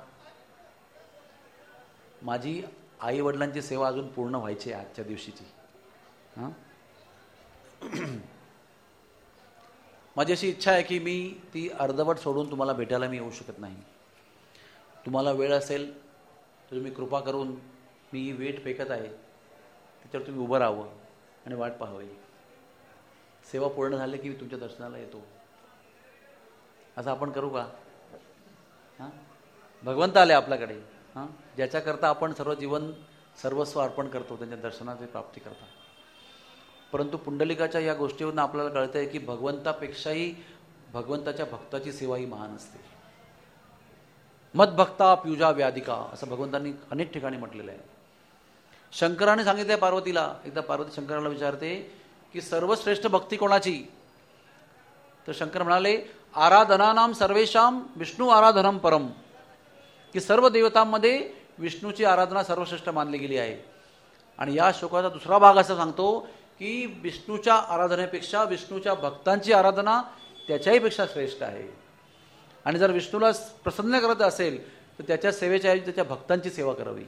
माझी आई वडिलांची सेवा अजून पूर्ण व्हायची आहे आजच्या दिवशीची. माझी अशी इच्छा आहे की मी ती अर्धवट सोडून तुम्हाला भेटायला मी येऊ शकत नाही. तुम्हाला वेळ असेल तर तुम्ही कृपा करून, मी वेट फेकत आहे त्याच्यावर तुम्ही उभं राहावं आणि वाट पाहावी. सेवा पूर्ण झाली की मी तुमच्या दर्शनाला येतो. असं आपण करू का? भगवंत आले आपल्याकडे, ज्याच्याकरता आपण सर्व जीवन सर्वस्व अर्पण करतो, त्यांच्या दर्शनाची प्राप्ती करता. परंतु पुंडलिकाच्या या गोष्टीवरून आपल्याला कळतं आहे की भगवंतापेक्षाही भगवंताच्या भक्ताची सेवा ही महान असते. मदभक्ता प्युजा व्याधिका असं भगवंतांनी अनेक ठिकाणी म्हटलेलं आहे. शंकराने सांगितलं आहे पार्वतीला. एकदा पार्वती शंकराला विचारते की सर्वश्रेष्ठ भक्ती कोणाची? तर शंकर म्हणाले, आराधनानाम सर्वेशाम विष्णू आराधनम परम, की सर्व देवतांमध्ये विष्णूची आराधना सर्वश्रेष्ठ मानली गेली आहे. आणि या श्लोकाचा दुसरा भाग असा सांगतो की विष्णूच्या आराधनेपेक्षा विष्णूच्या भक्तांची आराधना त्याच्याही पेक्षा श्रेष्ठ आहे. आणि जर विष्णूला प्रसन्न करत असेल तर त्याच्या सेवेच्या ऐवजी त्याच्या भक्तांची सेवा करावी.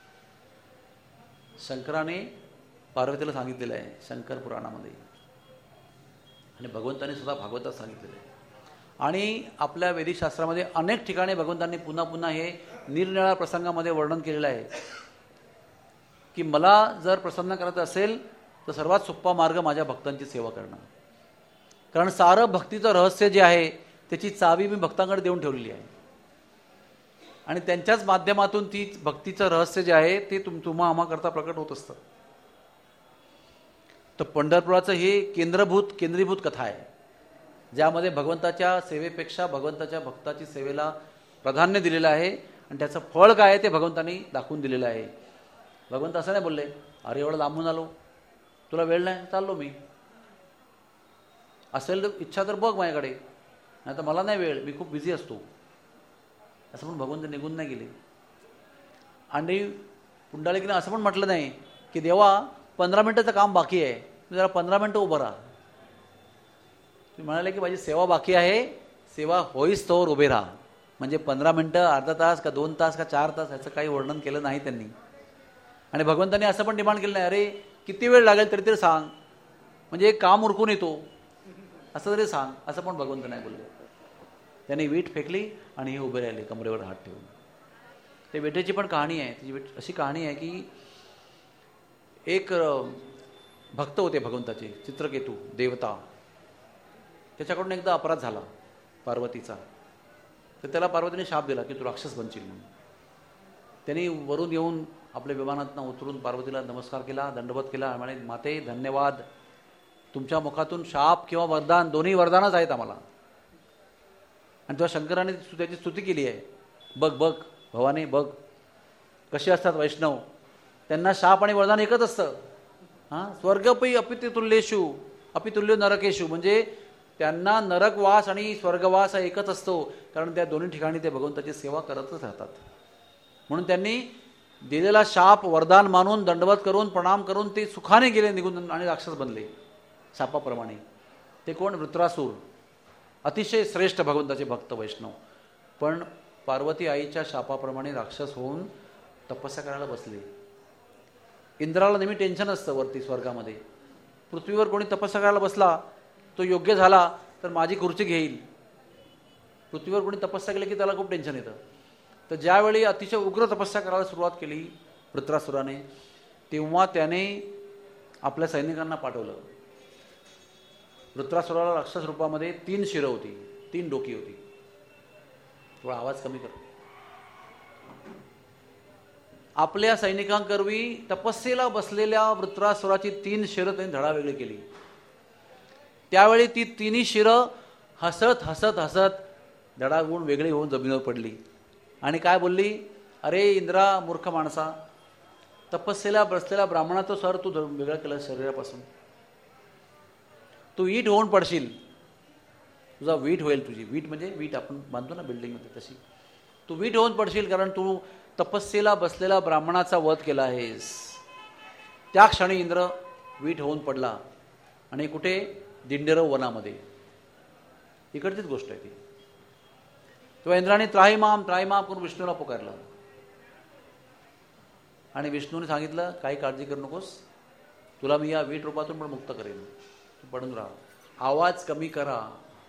शंकराने पार्वतीला सांगितलेलं आहे शंकर पुराणामध्ये, आणि भगवंतांनी सुद्धा भागवतात सांगितलेलं आहे. आणि आपल्या वैदिक शास्त्रामध्ये अनेक ठिकाणी भगवंतांनी पुन्हा पुन्हा हे निरनिराळ्या प्रसंगामध्ये वर्णन केलेलं आहे की मला जर प्रसन्न करायचं असेल तर सर्वात सोपा मार्ग माझ्या भक्तांची सेवा करणं. कारण सारं भक्तीचं रहस्य जे आहे त्याची चावी मी भक्तांकडे देऊन ठेवलेली आहे, आणि त्यांच्याच माध्यमातून ती भक्तीचं रहस्य जे आहे ते तुम्हा आम्हाकरता प्रकट होत असतं. तर पंढरपुराचं हे केंद्रीभूत कथा आहे, ज्यामध्ये भगवंताच्या सेवेपेक्षा भगवंताच्या भक्ताची सेवेला प्राधान्य दिलेलं आहे. आणि त्याचं फळ काय आहे ते भगवंतांनी दाखवून दिलेलं आहे. भगवंत असं नाही बोलले, अरे एवढं लांबून आलो, तुला वेळ नाही, चाललो मी, असेल तर इच्छा तर बघ माझ्याकडे, नाही तर मला नाही वेळ, मी खूप बिझी असतो, असं पण भगवंत निघून नाही गेले. आणि पुंडलिकाने असं पण म्हटलं नाही की देवा 15 मिनिटाचं काम बाकी आहे, मी जरा 15 मिनिटं उभं राहा. तुम्ही म्हणाले की माझी सेवा बाकी आहे, सेवा होईस तोवर उभे राहा. म्हणजे 15 मिनिटं, अर्धा तास का 2 तास का 4 तास याचं काही वर्णन केलं नाही त्यांनी. आणि भगवंतांनी असं पण डिमांड केलं नाही, अरे किती वेळ लागेल तरी सांग, म्हणजे एक काम उरकून येतो असं तरी सांग, असं पण भगवंत नाही बोलले. त्यांनी वीट फेकली आणि हे उभे राहिले कमरेवर हात ठेवून. ते विटेची पण कहाणी आहे. ती अशी कहाणी आहे की एक भक्त होते भगवंताचे, चित्रकेतू देवता, त्याच्याकडून एकदा अपराध झाला पार्वतीचा. तर त्याला पार्वतीने शाप दिला की तू राक्षस बनशील म्हणून. त्यांनी वरून येऊन आपल्या विमानातनं उतरून पार्वतीला नमस्कार केला, दंडवत केला, म्हणे माते धन्यवाद, तुमच्या मुखातून शाप किंवा वरदान दोन्ही वरदानच आहेत आम्हाला. आणि तेव्हा शंकराने त्याची स्तुती केली आहे, बघ बघ भवानी बघ कसे असतात वैष्णव, त्यांना शाप आणि वरदान एकच असतं. स्वर्गपै अपितुल्येषु अपितुल्यो नरकेषु, म्हणजे त्यांना नरकवास आणि स्वर्गवास हा एकच असतो, कारण त्या दोन्ही ठिकाणी ते भगवंताची सेवा करतच राहतात. म्हणून त्यांनी दिलेला शाप वरदान मानून दंडवत करून प्रणाम करून ते सुखाने गेले निघून आणि राक्षस बनले शापाप्रमाणे. ते कोण? वृत्रासूर, अतिशय श्रेष्ठ भगवंताचे भक्त वैष्णव. पण पार्वती आईच्या शापाप्रमाणे राक्षस होऊन तपस्या करायला बसले. इंद्राला नेहमी टेन्शन असतं वरती स्वर्गामध्ये, पृथ्वीवर कोणी तपस्या करायला बसला तो योग्य झाला तर माझी खुर्ची घेईल. पृथ्वीवर कोणी तपस्या केली की त्याला खूप टेन्शन येतं. तर ज्यावेळी अतिशय उग्र तपस्या करायला सुरुवात केली वृत्रासुराने, तेव्हा त्याने आपल्या सैनिकांना पाठवलं. वृत्रासुराला राक्षस रूपामध्ये 3 शिरं होती, 3 डोकी होती. थोडा आवाज कमी कर. आपल्या सैनिकांकरवी तपस्येला बसलेल्या वृत्रासुराची 3 शिरं त्यांनी धडावेगळी केली. त्यावेळी ती तिन्ही शिरं हसत हसत हसत धडागून वेगळी होऊन जमिनीवर पडली आणि काय बोलली, अरे इंद्रा मूर्ख माणसा, तपस्येला बसलेला ब्राह्मणाचं सर तू वेगळं केलं शरीरापासून. तू वीट होऊन पडशील, तुझा वीट होईल. तुझी वीट म्हणजे वीट आपण बांधतो ना बिल्डिंगमध्ये, तशी तू वीट होऊन पडशील, कारण तू तपस्येला बसलेला ब्राह्मणाचा वध केला आहेस. त्या क्षणी इंद्र वीट होऊन पडला आणि कुठे, दिंडेरव वनामध्ये. इकडचीच गोष्ट आहे ती. तेव्हा इंद्राने त्राहिमाम त्राहिमाम करून विष्णूला पुकारलं आणि विष्णूने सांगितलं, काही काळजी करू नकोस, तुला मी या वीट रूपातून पण मुक्त करेन, तू पडून राहा, आवाज कमी करा.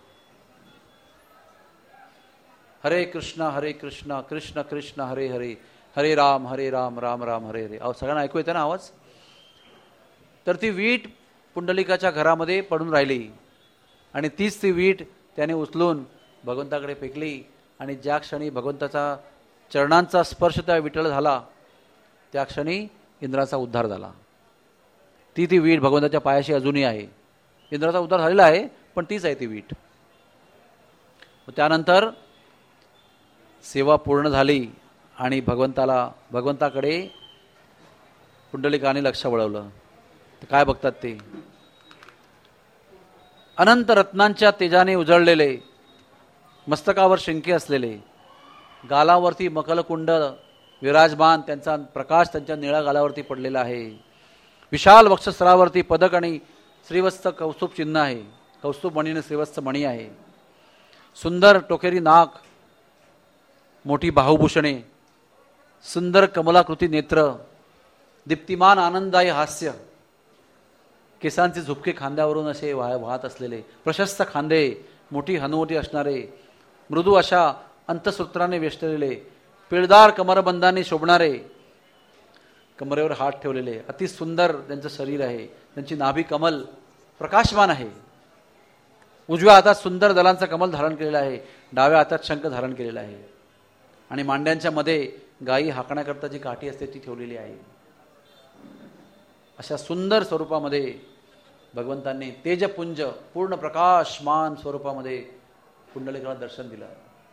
हरे कृष्ण कृष्ण कृष्ण हरे हरे, हरे राम राम राम हरे हरे. सगळ्यांना ऐकू येतं ना आवाज. तर ती वीट पुंडलिकाच्या घरामध्ये पडून राहिली आणि तीच ती वीट त्याने उचलून भगवंताकडे फेकली आणि ज्या क्षणी भगवंताचा चरणांचा स्पर्श त्या विठ्ठल झाला, त्या क्षणी इंद्राचा उद्धार झाला. ती वीट भगवंताच्या पायाशी अजूनही आहे. इंद्राचा उद्धार झालेला आहे, पण तीच आहे ती वीट. त्यानंतर सेवा पूर्ण झाली आणि भगवंताकडे पुंडलिकाने लक्ष वळवलं. तर काय बघतात ते, अनंत रत्नांच्या तेजाने उजळलेले, मस्तकावर शिंके असलेले, गालावरती मकलकुंड विराजमान, त्यांचा प्रकाश त्यांच्या निळ्या गालावरती पडलेला आहे. विशाल वक्षस्थळावरती पदक आणि श्रीवत्स कौस्तुभ चिन्ह आहे, कौस्तुभ मणीने श्रीवत्स मणी आहे. सुंदर टोकेरी नाक, मोठी बाहुभूषणे, सुंदर कमलाकृती नेत्र, दीप्तिमान आनंददायी हास्य, केसांचे झुपके खांद्यावरून असे वाहत असलेले, प्रशस्त खांदे, मोठी हनुवटी असणारे, मृदू अशा अंतसूत्राने वेष्टलेले, पिळदार कमरबंदाने शोभणारे, कमरेवर हात ठेवलेले, अति सुंदर त्यांचं शरीर आहे. त्यांची नाभी कमल प्रकाशमान आहे. उजव्या हातात सुंदर दलांचा कमल धारण केलेला आहे, डाव्या हातात शंख धारण केलेला आहे आणि मांड्यांच्या मध्ये गायी हाकण्याकरता जी काठी असते ती ठेवलेली आहे. अशा सुंदर स्वरूपामध्ये भगवंतांनी तेजपुंज पूर्ण प्रकाशमान स्वरूपामध्ये पुंडलिकाला दर्शन दिलं.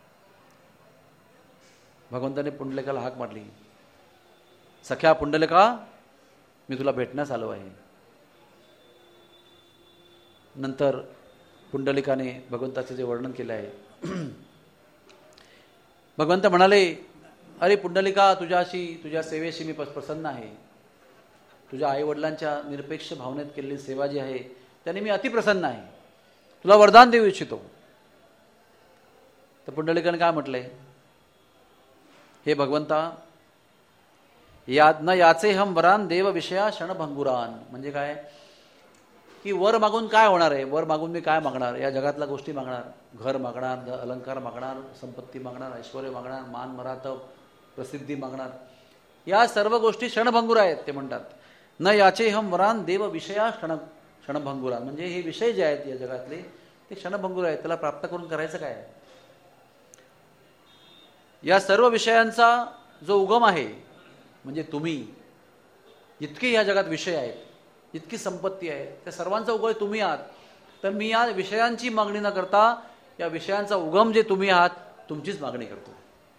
भगवंताने पुंडलिकाला हाक मारली, सख्या पुंडलिका, मी तुला भेटण्यास आलो आहे. नंतर पुंडलिकाने भगवंताचे जे वर्णन केले आहे, भगवंत म्हणाले, अरे पुंडलिका, तुझ्या सेवेशी मी प्रसन्न आहे. तुझ्या आईवडिलांच्या निरपेक्ष भावनेत केलेली सेवा जी आहे त्याने मी अतिप्रसन्न आहे. तुला वरदान देऊ इच्छितो. तर पुंडलिकाने काय म्हटलंय, हे भगवंता, न याचे हम वरान देव विषया क्षणभंगुरान. म्हणजे काय की वर मागून काय होणार आहे, वर मागून मी काय मागणार, या जगातल्या गोष्टी मागणार, घर मागणार, अलंकार मागणार, संपत्ती मागणार, ऐश्वर्य मागणार, मान मरातब प्रसिद्धी मागणार, या सर्व गोष्टी क्षणभंगुर आहेत. ते म्हणतात न याचे हम वरान देव विषया क्षणभंगुरान. म्हणजे हे विषय जे आहेत या जगातले ते क्षणभंगुर आहेत, त्याला प्राप्त करून करायचं काय. या सर्व विषयांचा जो उगम आहे म्हणजे तुम्ही, जितके या जगात विषय आहेत, जितकी संपत्ती आहे, त्या सर्वांचा उगम तुम्ही आहात. तर मी या विषयांची मागणी न करता या विषयांचा उगम जे तुम्ही आहात तुमचीच मागणी करतो.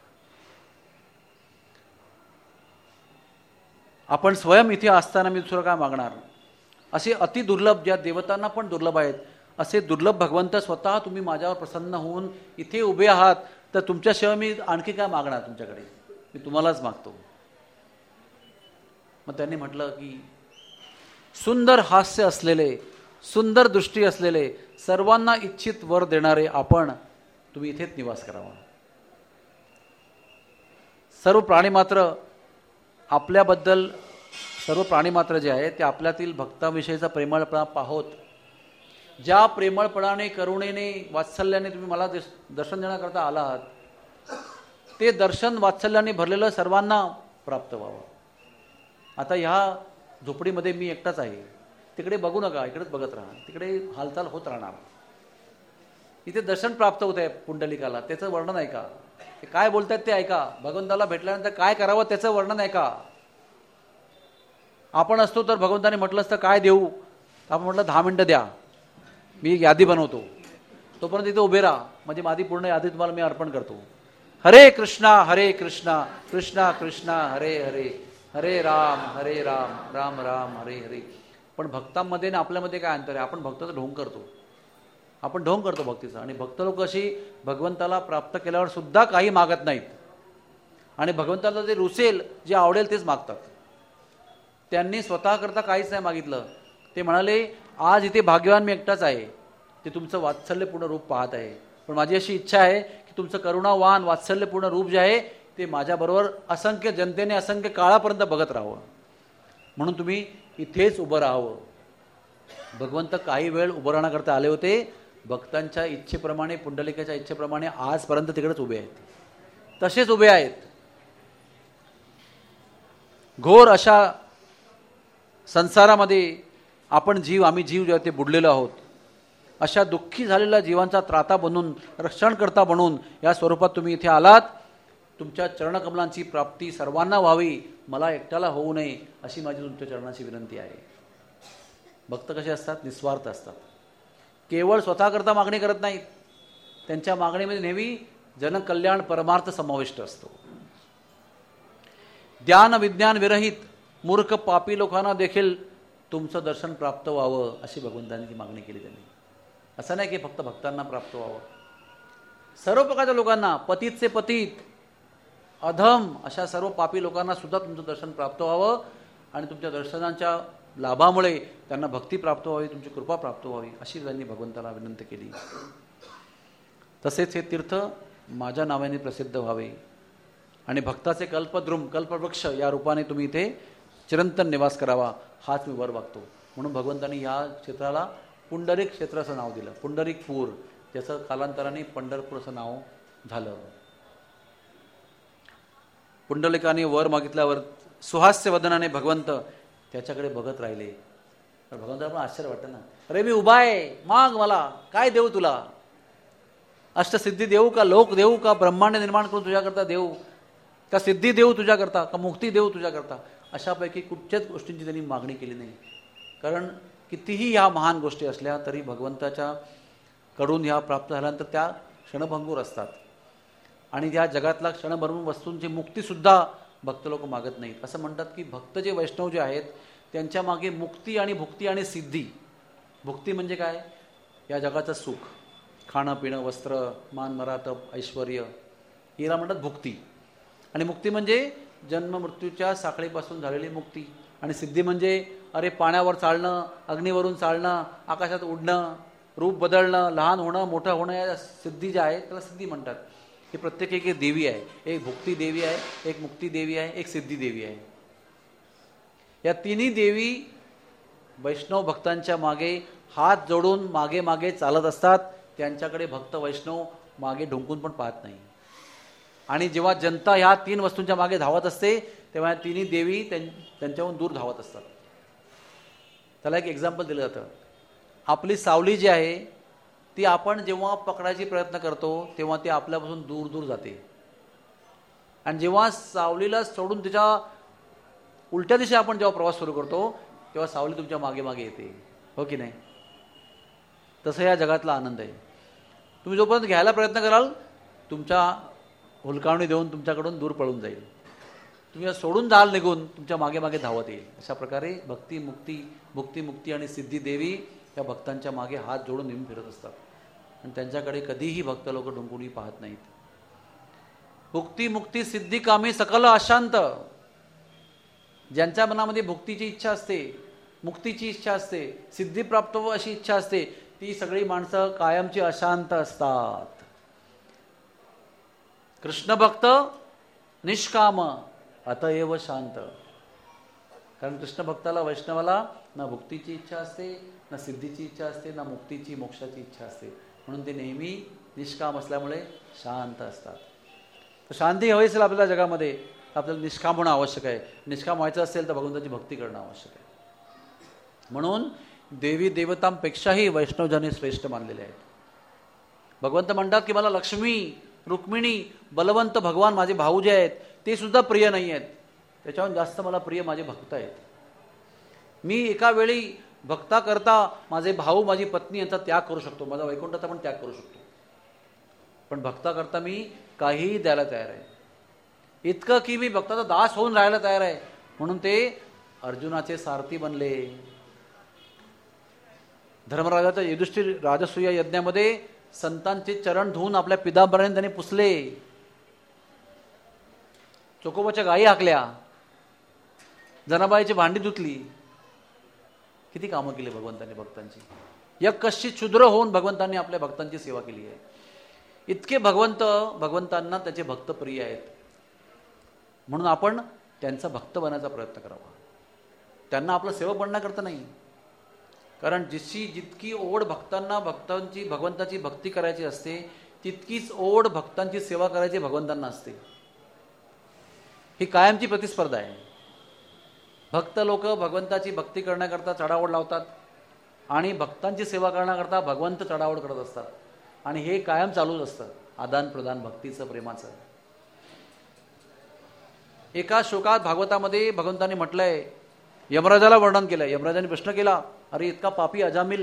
आपण स्वयं इथे असताना मी दुसरं काय मागणार. असे अति दुर्लभ, ज्या देवतांना पण दुर्लभ आहेत, असे दुर्लभ भगवंत स्वतः तुम्ही माझ्यावर प्रसन्न होऊन इथे उभे आहात, तर तुमच्याशिवाय मी आणखी काय मागणार तुमच्याकडे, मी तुम्हालाच मागतो. मग त्यांनी म्हटलं की सुंदर हास्य असलेले, सुंदर दृष्टी असलेले, सर्वांना इच्छित वर देणारे आपण, तुम्ही इथेच निवास करावा. सर्व प्राणीमात्र आपल्याबद्दल, सर्व प्राणीमात्र जे आहे ते आपल्यातील भक्ताविषयीचा प्रेमळपणा पाहोत. ज्या प्रेमळपणाने, करुणेने, वात्सल्याने तुम्ही मला दर्शन देण्याकरता आला आहात, ते दर्शन वात्सल्याने भरलेलं सर्वांना प्राप्त व्हावं. आता ह्या झोपडीमध्ये मी एकटाच आहे, तिकडे बघू नका, इकडेच बघत राहा, तिकडे हालचाल होत राहणार. इथे दर्शन प्राप्त होत आहे पुंडलिकाला, त्याचं वर्णन ऐका, ते काय बोलतात ते ऐका, भगवंताला भेटल्यानंतर काय करावं त्याचं वर्णन ऐका. आपण असतो तर भगवंताने म्हटलं असतं काय देऊ, आपण म्हटलं 10 मिनिटं द्या, मी एक यादी बनवतो, तोपर्यंत इथे उभे राहा, म्हणजे माझी पूर्ण यादी तुम्हाला मी अर्पण करतो. हरे कृष्णा कृष्णा कृष्णा हरे हरे, हरे राम राम राम हरे हरे. पण भक्तांमध्ये आणि आपल्यामध्ये काय अंतर आहे? आपण भक्ताचा ढोंग करतो, आपण ढोंग करतो भक्तीचा. आणि भक्त लोक अशी भगवंताला प्राप्त केल्यावर सुद्धा काही मागत नाहीत, आणि भगवंताला जे रुचेल, जे आवडेल तेच मागतात. त्यांनी स्वतः करता काहीच नाही मागितलं. ते म्हणाले, आज इथे भाग्यवान मी एकटाच आहे, ते तुमचं वात्सल्यपूर्ण रूप पाहत आहे, पण माझी अशी इच्छा आहे की तुमचं करुणावान वात्सल्यपूर्ण रूप जे आहे ते माझ्याबरोबर असंख्य जनतेने असंख्य काळापर्यंत बघत राहावं, म्हणून तुम्ही इथेच उभं राहावं. भगवंत काही वेळ उभं राहण्याकरता आले होते. भक्तांच्या इच्छेप्रमाणे, पुंडलिकाच्या इच्छेप्रमाणे आजपर्यंत तिकडेच उभे आहेत, तसेच उभे आहेत. घोर अशा संसारामध्ये आम्ही जीव जेव्हा ते बुडलेलो आहोत, अशा दुःखी झालेल्या जीवांचा त्राता बनून, रक्षणकर्ता बनून या स्वरूपात तुम्ही इथे आलात. तुमच्या चरणकमलांची प्राप्ती सर्वांना व्हावी, मला एकट्याला होऊ नये, अशी माझी तुमच्या चरणाची विनंती आहे. भक्त कसे असतात? निस्वार्थ असतात. केवळ स्वतःकरता मागणी करत नाहीत, त्यांच्या मागणीमध्ये नेहमी जनकल्याण परमार्थ समाविष्ट असतो. ज्ञान विज्ञान विरहित मूर्ख पापी लोकांना देखील तुमचं दर्शन प्राप्त व्हावं, अशी भगवंतांनी मागणी केली त्यांनी. असं नाही की फक्त भक्तांना प्राप्त व्हावं, सर्व प्रकारच्या लोकांना, पतितचे पतित, अधम अशा सर्व पापी लोकांना सुद्धा तुमचं दर्शन प्राप्त व्हावं, आणि तुमच्या दर्शनाच्या लाभामुळे त्यांना भक्ती प्राप्त व्हावी, तुमची कृपा प्राप्त व्हावी, अशी त्यांनी भगवंताला विनंती केली. तसेच हे तीर्थ माझ्या नावाने प्रसिद्ध व्हावे, आणि भक्ताचे कल्पद्रुम कल्पवृक्ष या रूपाने तुम्ही इथे चिरंतन निवास करावा, हाच मी वर वागतो. म्हणून भगवंतांनी या क्षेत्राला पुंडरीक क्षेत्र असं नाव दिलं, पुंडरीकपूर, ज्याचं कालांतराने पंढरपूर असं नाव झालं. पुंडलिकाने वर मागितल्यावर सुहास्य वदनाने भगवंत त्याच्याकडे बघत राहिले. तर भगवंताला पण आश्चर्य वाटतं ना, अरे मी उभा आहे, माग, मला काय देऊ तुला? अष्टसिद्धी देऊ का, लोक देऊ का, ब्रह्मांड निर्माण करून तुझ्याकरता देऊ का, सिद्धी देऊ तुझ्याकरता का, मुक्ती देऊ तुझ्याकरता? अशापैकी कुठच्याच गोष्टींची त्यांनी मागणी केली नाही. कारण कितीही ह्या महान गोष्टी असल्या तरी भगवंताच्या कडून ह्या प्राप्त झाल्यानंतर त्या क्षणभंगूर असतात, आणि त्या जगातला क्षणभंगूर वस्तूंची मुक्तीसुद्धा भक्त लोक मागत नाहीत. असं म्हणतात की भक्त जे वैष्णव जे आहेत त्यांच्या मागे मुक्ती आणि भुक्ती आणि सिद्धी. भुक्ती म्हणजे काय? या जगाचं सुख, खाणं पिणं वस्त्र मान मरातप ऐश्वर, हिला म्हणतात भुक्ती. आणि मुक्ती म्हणजे जन्म मृत्यूच्या साखळीपासून झालेली मुक्ती. आणि सिद्धी म्हणजे अरे पाण्यावर चालणं, अग्नीवरून चालणं, आकाशात उडणं, रूप बदलणं, लहान होणं, मोठं होणं, या सिद्धी ज्या आहेत त्याला सिद्धी म्हणतात. ही प्रत्येक एक देवी आहे. एक भुक्ती देवी आहे, एक मुक्ती देवी आहे, एक सिद्धी देवी आहे. या तिन्ही देवी वैष्णव भक्तांच्या मागे हात जोडून मागे मागे चालत असतात. त्यांच्याकडे भक्त वैष्णव मागे ढुंकून पण पाहत नाही. आणि जेव्हा जनता ह्या तीन वस्तूंच्या मागे धावत असते तेव्हा तिन्ही देवी त्यांच्याहून दूर धावत असतात. त्याला एक एक्झाम्पल दिलं जातं. आपली सावली जी आहे ती आपण जेव्हा पकडायची प्रयत्न करतो तेव्हा ती आपल्यापासून दूर दूर जाते, आणि जेव्हा सावलीला सोडून तिच्या उलट्या दिशेने आपण जेव्हा प्रवास सुरू करतो तेव्हा सावली तुमच्या मागे मागे येते, हो की नाही? तसं या जगातला आनंद आहे. तुम्ही जोपर्यंत घ्यायला प्रयत्न कराल तुमच्या हुलकावणी देऊन तुमच्याकडून दूर पळून जाईल. तुम्ही सोडून जाल निघून तुमच्या मागे मागे धावत येईल. अशा प्रकारे भक्ती मुक्ती, भुक्ती मुक्ती आणि सिद्धी देवी या भक्तांच्या मागे हात जोडून नेहमी फिरत असतात, आणि त्यांच्याकडे कधीही भक्त लोक डुंकुणी पाहत नाहीत. भुक्ती मुक्ती सिद्धी कामी सकल अशांत. ज्यांच्या मनामध्ये भुक्तीची इच्छा असते, मुक्तीची इच्छा असते, सिद्धी प्राप्त व्हावी अशी इच्छा असते, ती सगळी माणसं कायमची अशांत असतात. कृष्ण भक्त निष्काम अतएव शांत. कारण कृष्ण भक्ताला वैष्णवाला ना भुक्तीची इच्छा असते, ना सिद्धीची इच्छा असते, ना मुक्तीची मोक्षाची इच्छा असते, म्हणून ते नेहमी निष्काम असल्यामुळे शांत असतात. तर शांती हवी असेल आपल्या जगामध्ये आपल्याला निष्काम होणं आवश्यक आहे. निष्काम व्हायचं असेल तर भगवंताची भक्ती करणं आवश्यक आहे. म्हणून देवी देवतांपेक्षाही वैष्णवजने श्रेष्ठ मानलेले आहेत. भगवंत म्हणतात की मला लक्ष्मी, रुक्मिणी, बलवंत भगवान माझे भाऊ जे आहेत ते सुद्धा प्रिय नाही आहेत, त्याच्याहून जास्त मला प्रिय माझे भक्त आहेत. मी एका वेळी भक्ता करता माझे भाऊ माझी पत्नी यांचा त्याग करू शकतो, माझा वैकुंठाचा पण त्याग करू शकतो, पण भक्ता करता मी काहीही द्यायला तयार आहे. इतकं की मी भक्ताचा दास होऊन राहायला तयार आहे. म्हणून ते अर्जुनाचे सारथी बनले. धर्मराजाच्या युधिष्ठिर राजसूय यज्ञामध्ये संतांचे चरण धुवून आपल्या पितांबराने त्यांनी पुसले. चोकोबाच्या गायी हाकल्या, जनाबाईची भांडी धुतली. किती कामं केली भगवंतांनी भक्तांची. या कशी क्षुद्र होऊन भगवंतांनी आपल्या भक्तांची सेवा केली आहे. इतके भगवंतांना त्याचे भक्त प्रिय आहेत. म्हणून आपण त्यांचा भक्त बनायचा प्रयत्न करावा. त्यांना आपलं सेवक बनण्याकरता नाही. कारण जितकी ओढ भगवंताची भक्ती करायची असते, तितकीच ओढ भक्तांची सेवा करायची भगवंतांना असते. ही कायमची प्रतिस्पर्धा आहे. भक्त लोक भगवंताची भक्ती करण्याकरता चढाओढ लावतात आणि भक्तांची सेवा करण्याकरता भगवंत चढाओढ करत असतात. आणि हे कायम चालूच असतं, आदान प्रदान भक्तीचं, प्रेमाचं. एका श्लोकात भागवतामध्ये भगवंतांनी म्हटलंय, यमराजाला वर्णन केलंय. यमराजाने प्रश्न केला, अरे इतका पापी अजामिल,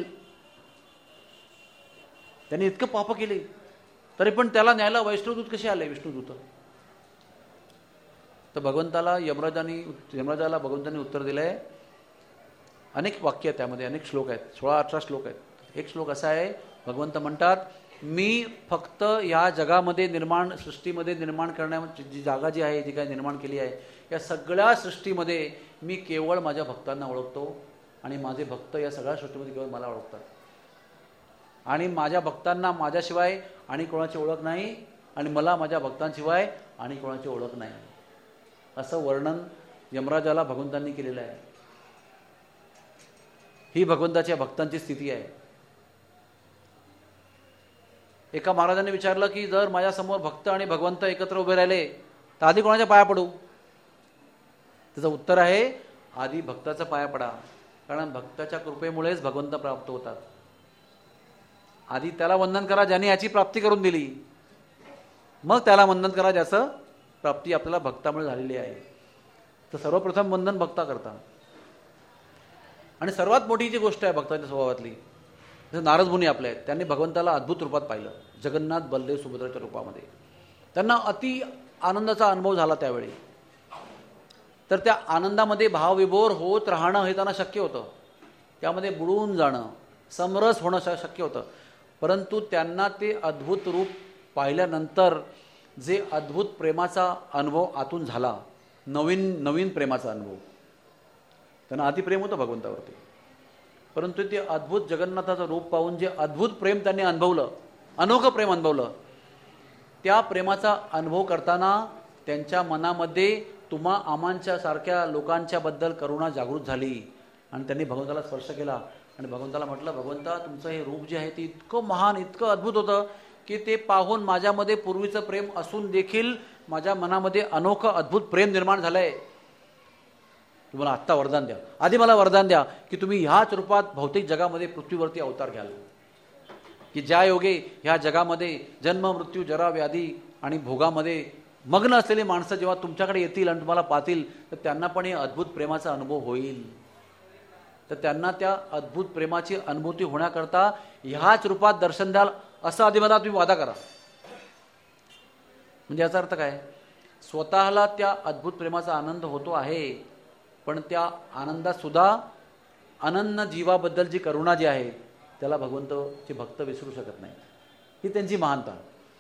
त्यांनी इतकं पाप केले तरी पण त्याला न्यायला वैष्णवदूत कसे आले? विष्णुदूत. तर यमराजाला भगवंतांनी उत्तर दिलंय. अनेक वाक्य आहेत त्यामध्ये, अनेक श्लोक आहेत, 16-18 श्लोक आहेत. एक श्लोक असा आहे, भगवंत म्हणतात, मी फक्त या जगामध्ये सृष्टीमध्ये निर्माण करण्याची जी जागा जी आहे, जी काही निर्माण केली आहे, या सगळ्या सृष्टीमध्ये मी केवळ माझ्या भक्तांना ओळखतो आणि माझे भक्त या सगळ्या सृष्टीमध्ये केवळ मला ओळखतात. आणि माझ्या भक्तांना माझ्याशिवाय आणि कोणाची ओळख नाही आणि मला माझ्या भक्तांशिवाय आणि कोणाची ओळख नाही. असं वर्णन यमराजाला भगवंतांनी केलेलं आहे. ही भगवंताच्या भक्तांची स्थिती आहे. एका महाराजांनी विचारलं की जर माझ्यासमोर भक्त आणि भगवंत एकत्र उभे राहिले तर आधी कोणाच्या पाया पडू? त्याचं उत्तर आहे, आधी भक्ताचा पाया पडा. कारण भक्ताच्या कृपेमुळेच भगवंत प्राप्त होतात. आधी त्याला वंदन करा ज्याने याची प्राप्ती करून दिली, मग त्याला वंदन करा ज्याचं प्राप्ती आपल्याला भक्तामुळे झालेली आहे. तर सर्वप्रथम वंदन भक्ता करता. आणि सर्वात मोठी जी गोष्ट आहे भक्ताच्या स्वभावातली, जसं नारद मुनी आपले आहेत, त्यांनी भगवंताला अद्भुत रूपात पाहिलं, जगन्नाथ बलदेव सुभद्राच्या रूपामध्ये. त्यांना अति आनंदाचा अनुभव झाला त्यावेळी. तर त्या आनंदामध्ये भावविभोर होत राहणं हे त्यांना शक्य होतं. त्यामध्ये बुडून जाणं, समरस होणं शक्य होतं. परंतु त्यांना ते अद्भुत रूप पाहिल्यानंतर जे अद्भुत प्रेमाचा अनुभव आतून झाला, नवीन प्रेमाचा अनुभव, त्यांना अतिप्रेम होतं भगवंतावरती. परंतु ते अद्भुत जगन्नाथाचं रूप पाहून जे अद्भुत प्रेम त्यांनी अनुभवलं, अनोखं प्रेम अनुभवलं, त्या प्रेमाचा अनुभव करताना त्यांच्या मनामध्ये तुम्हा आमांच्या सारख्या लोकांच्या बद्दल करुणा जागृत झाली आणि त्यांनी भगवंताला स्पर्श केला आणि भगवंताला म्हटलं, भगवंता तुमचं हे रूप जे आहे ते इतकं महान, इतकं अद्भुत होतं की ते पाहून माझ्यामध्ये पूर्वीचं प्रेम असून देखील माझ्या मनामध्ये अनोखं अद्भुत प्रेम निर्माण झालंय. तुम्हाला आत्ता वरदान द्या, आधी मला वरदान द्या की तुम्ही ह्याच रूपात भौतिक जगामध्ये पृथ्वीवरती अवतार घ्याल, की ज्या योगे ह्या जगामध्ये जन्म मृत्यू जरा व्याधी आणि भोगामध्ये मग्न असलेली माणसं जेव्हा तुमच्याकडे येतील आणि तुम्हाला पाहतील तर त्यांना पण हे अद्भुत प्रेमाचा अनुभव होईल. तर त्यांना त्या अद्भुत प्रेमाची अनुभूती होण्याकरता ह्याच रूपात दर्शन द्याल असं आधी मला तुम्ही वादा करा. म्हणजे याचा अर्थ काय? स्वतःला त्या अद्भुत प्रेमाचा आनंद होतो आहे, पण त्या आनंदात सुद्धा अनन्य जीवाबद्दल जी करुणा जी आहे त्याला भगवंताचे भक्त विसरू शकत नाही. ही त्यांची महानता.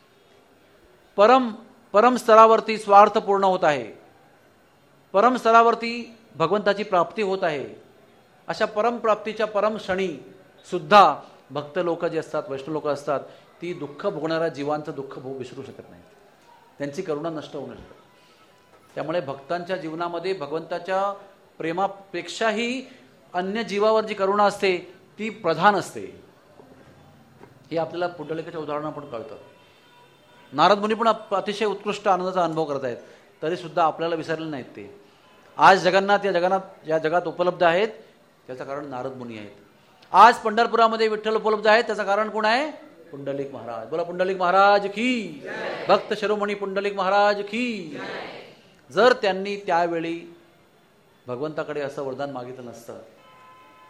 परम स्तरावरती स्वार्थ पूर्ण होत आहे, परम स्तरावरती भगवंताची प्राप्ती होत आहे. अशा परमप्राप्तीच्या परम क्षणी सुद्धा भक्त लोक जे असतात, वैष्णव लोक असतात, ती दुःख भोगणाऱ्या जीवांचं दुःख विसरू शकत नाहीत. त्यांची करुणा नष्ट होऊ नये. त्यामुळे भक्तांच्या जीवनामध्ये भगवंताच्या प्रेमापेक्षाही अन्य जीवावर जी करुणा असते ती प्रधान असते. हे आपल्याला पुंडलिकाच्या उदाहरणातून कळतं. नारद मुनी पण अतिशय उत्कृष्ट आनंदाचा अनुभव करत आहेत, तरी सुद्धा आपल्याला विसरले नाहीत ते. आज जगन्नाथ या जगात उपलब्ध आहेत त्याचं कारण नारद मुनी आहेत. आज पंढरपुरामध्ये विठ्ठल उपलब्ध आहेत त्याचं कारण कोण आहे? पुंडलिक महाराज. बोला पुंडलिक महाराज की, भक्त शिरोमणी पुंडलिक महाराज की. जर त्यांनी त्यावेळी भगवंताकडे असं वरदान मागितलं नसतं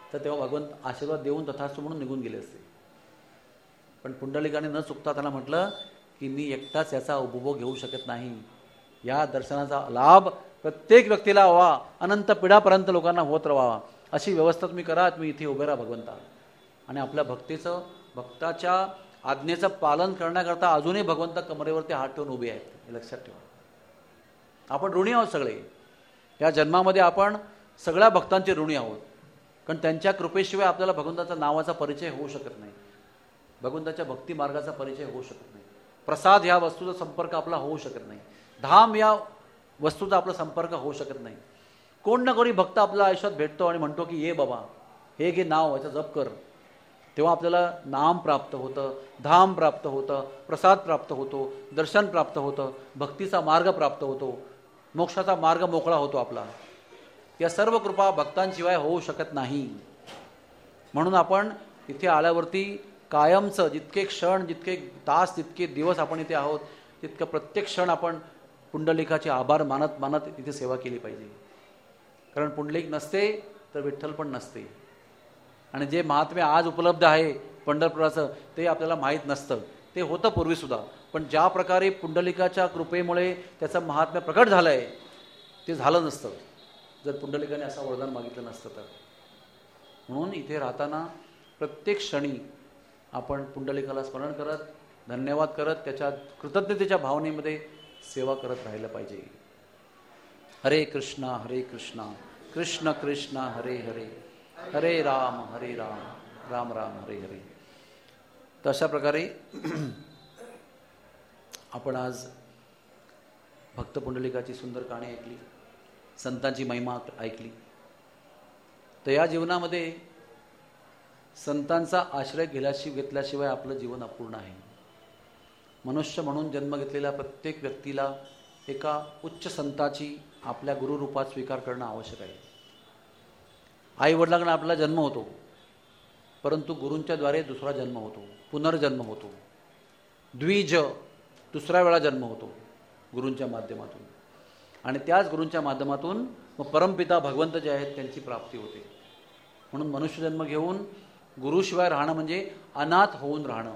तर तेव्हा भगवंत आशीर्वाद देऊन तथास्तु म्हणून निघून गेले असते. पण पुंडलिकाने न चुकता त्यांना म्हटलं की मी एकटाच याचा उपभोग घेऊ शकत नाही. या दर्शनाचा लाभ प्रत्येक व्यक्तीला व्हावा, अनंत पिढ्यापर्यंत लोकांना होत राहावा, अशी व्यवस्था तुम्ही करा. तुम्ही इथे उभे राहा भगवंता. आणि आपल्या भक्ताच्या आज्ञेचं पालन करण्याकरता अजूनही भगवंत कमरेवरती हात ठेवून उभे आहेत. हे लक्षात ठेवा. आपण ऋणी आहोत सगळे. या जन्मामध्ये आपण सगळ्या भक्तांचे ऋणी आहोत. कारण त्यांच्या कृपेशिवाय आपल्याला भगवंताचा नावाचा परिचय होऊ शकत नाही. भगवंताच्या भक्ती मार्गाचा परिचय होऊ शकत नाही. प्रसाद ह्या वस्तूचा संपर्क आपला होऊ शकत नाही. धाम या वस्तूचा आपला संपर्क होऊ शकत नाही. कोण ना कोणी भक्त आपल्या आयुष्यात भेटतो आणि म्हणतो की ये बाबा, हे घे नाव, याचा जप कर. तेव्हा आपल्याला नाम प्राप्त होतं, धाम प्राप्त होतं, प्रसाद प्राप्त होतो, दर्शन प्राप्त होतं, भक्तीचा मार्ग प्राप्त होतो, मोक्षाचा मार्ग मोकळा होतो आपला. या सर्व कृपा भक्तांशिवाय होऊ शकत नाही. म्हणून आपण इथे आल्यावरती कायमचं जितके क्षण, जितके तास, जितके दिवस आपण इथे आहोत, तितकं प्रत्येक क्षण आपण पुंडलिकाचे आभार मानत मानत इथे सेवा केली पाहिजे. कारण पुंडलिक नसते तर विठ्ठल पण नसते. आणि जे महात्म्य आज उपलब्ध आहे पंढरपुराचं ते आपल्याला माहीत नसतं. ते होतं पूर्वीसुद्धा, पण ज्या प्रकारे पुंडलिकाच्या कृपेमुळे त्याचं महात्म्य प्रकट झालं आहे ते झालं नसतं जर पुंडलिकाने असं वरदान मागितलं नसतं तर. म्हणून इथे राहताना प्रत्येक क्षणी आपण पुंडलिकाला स्मरण करत, धन्यवाद करत, त्याच्या कृतज्ञतेच्या भावनेमध्ये सेवा करत राहिलं पाहिजे. हरे कृष्णा कृष्ण कृष्ण हरे हरे, हरे राम राम राम हरे हरे. तर अशा प्रकारे आपण आज भक्त पुंडलिकाची सुंदर कहाणी ऐकली, संतांची महिमा ऐकली. तर या जीवनामध्ये संतांचा आश्रय घेतल्याशिवाय आपलं जीवन अपूर्ण आहे. मनुष्य म्हणून जन्म घेतलेल्या प्रत्येक व्यक्तीला एका उच्च संताची आपल्या गुरुरूपात स्वीकार करणं आवश्यक आहे. आई वडिलांकडून आपला जन्म होतो, परंतु गुरूंच्या द्वारे दुसरा जन्म होतो, पुनर्जन्म होतो. द्विज दुसऱ्या वेळा जन्म होतो गुरूंच्या माध्यमातून. आणि त्याच गुरूंच्या माध्यमातून मग परमपिता भगवंत जे आहेत त्यांची प्राप्ती होते. म्हणून मनुष्य जन्म घेऊन गुरुशिवाय राहणं म्हणजे अनाथ होऊन राहणं,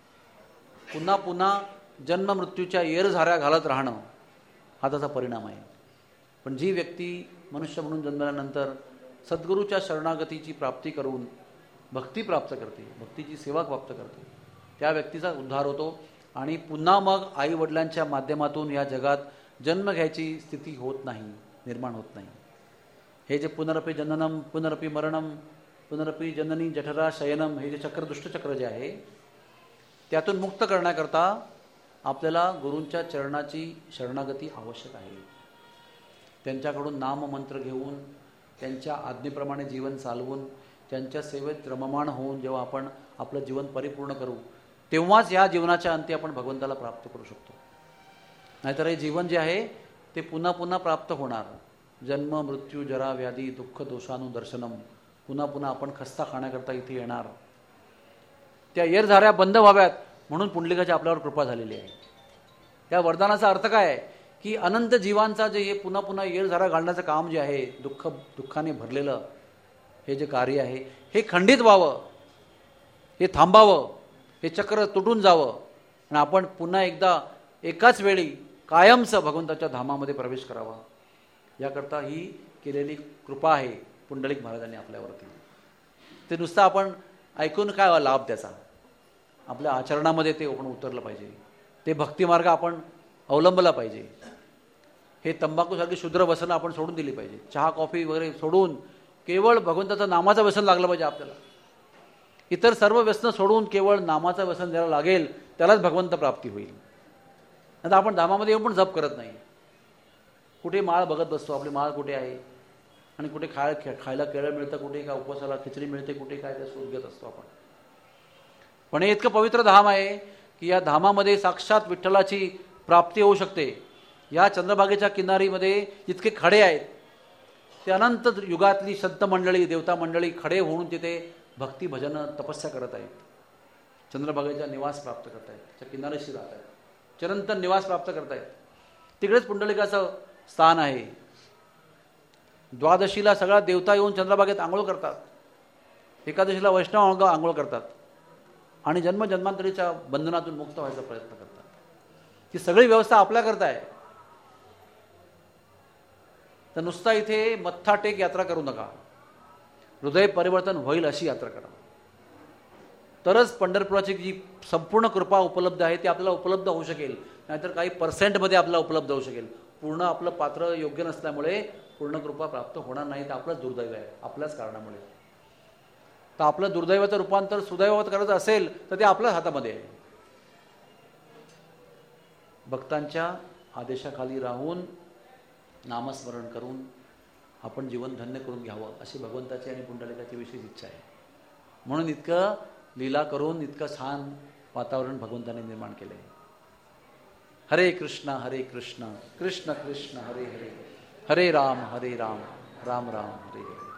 पुन्हा पुन्हा जन्म मृत्यूच्या येरझाऱ्या घालत राहणं, हा त्याचा परिणाम आहे. पण जी व्यक्ती मनुष्य म्हणून जन्मल्यानंतर सद्गुरूच्या शरणागतीची प्राप्ती करून भक्ती प्राप्त करते, भक्तीची सेवा प्राप्त करते, त्या व्यक्तीचा उद्धार होतो. आणि पुन्हा मग आई वडिलांच्या माध्यमातून या जगात जन्म घ्यायची स्थिती होत नाही, निर्माण होत नाही. हे जे पुनरपी जननम पुनरपी मरणम पुनरपी जननी जठरा शयनम, हे जे चक्र, दुष्टचक्र जे आहे, त्यातून मुक्त करण्याकरता आपल्याला गुरूंच्या चरणाची शरणागती आवश्यक आहे. त्यांच्याकडून नाममंत्र घेऊन, त्यांच्या आज्ञेप्रमाणे जीवन चालवून, त्यांच्या सेवेत रममाण होऊन जेव्हा आपण आपलं जीवन परिपूर्ण करू, तेव्हाच या जीवनाच्या अंती आपण भगवंताला प्राप्त करू शकतो. नाहीतर हे जीवन जे आहे ते पुन्हा पुन्हा प्राप्त होणार. जन्म मृत्यू जरा व्याधी दुःख दोषानुदर्शनम, पुन्हा पुन्हा आपण खस्ता खाण्याकरता इथे येणार. त्या येरझाऱ्या बंद व्हाव्यात म्हणून पुंडलिकाची आपल्यावर कृपा झालेली आहे. त्या वरदानाचा अर्थ काय आहे की अनंत जीवांचा जे हे पुन्हा पुन्हा येरझाऱ्या घालण्याचं काम जे आहे, दुःखाने भरलेलं हे जे कार्य आहे, हे खंडित व्हावं, हे थांबावं, हे चक्र तुटून जावं आणि आपण पुन्हा एकदा एकाच वेळी कायमचं भगवंताच्या धामामध्ये प्रवेश करावा, याकरता ही केलेली कृपा आहे पुंडलिक महाराजांनी आपल्यावरती. ते नुसतं आपण ऐकून काय लाभ त्याचा, आपल्या आचरणामध्ये ते आपण उतरलं पाहिजे. ते भक्तिमार्ग आपण अवलंबला पाहिजे. हे तंबाखूसारखी शुद्र व्यसनं आपण सोडून दिली पाहिजे. चहा कॉफी वगैरे सोडून केवळ भगवंताचं नामाचं व्यसन लागलं पाहिजे आपल्याला. इतर सर्व व्यसनं सोडून केवळ नामाचं व्यसन ज्याला लागेल त्यालाच भगवंत प्राप्ती होईल. आता आपण धामामध्ये येऊन पण जप करत नाही, कुठे माळ बघत बसतो, आपली माळ कुठे आहे आणि कुठे खायला केळं मिळतं, कुठे काय उपवासाला खिचडी मिळते, कुठे काय ते शोध घेत असतो आपण. पण हे इतकं पवित्र धाम आहे की या धामामध्ये साक्षात विठ्ठलाची प्राप्ती होऊ शकते. या चंद्रभागेच्या किनारीमध्ये जितके खडे आहेत ते अनंत युगातली संत मंडळी, देवता मंडळी खडे होऊन तिथे भक्ती भजन तपस्या करत आहेत. चंद्रभागेचा निवास प्राप्त करत आहेत, त्या किनारीशी राहत आहेत, चिरंतन निवास प्राप्त करत आहेत. तिकडेच पुंडलिकाचं स्थान आहे. द्वादशीला सगळ्या देवता येऊन चंद्रभागेत आंघोळ करतात. एकादशीला वैष्णव आंघोळ करतात आणि जन्मजन्मांतरीच्या बंधनातून मुक्त व्हायचा प्रयत्न करतात. ती सगळी व्यवस्था आपल्याकरता आहे. तर नुसता इथे मत्था टेक यात्रा करू नका. हृदय परिवर्तन होईल अशी यात्रा करा. तरच पंढरपुराची जी संपूर्ण कृपा उपलब्ध आहे ती आपल्याला उपलब्ध होऊ शकेल. नाहीतर काही पर्सेंटमध्ये आपल्याला उपलब्ध होऊ शकेल. पूर्ण आपलं पात्र योग्य नसल्यामुळे पूर्ण कृपा प्राप्त होणार नाही. तर आपलंच दुर्दैव आहे, आपल्याच कारणामुळे. तर आपलं दुर्दैवाचं रूपांतर सुदैवात करायचं असेल तर ते आपल्याच हातामध्ये आहे. भक्तांच्या आदेशाखाली राहून नामस्मरण करून आपण जीवन धन्य करून घ्यावं अशी भगवंताची आणि पुंडलिकाची विशेष इच्छा आहे. म्हणून इतकं लीला करून इतकं छान वातावरण भगवंताने निर्माण केलं आहे. हरे कृष्ण कृष्ण कृष्ण हरे हरे, हरे राम राम राम हरे हरे.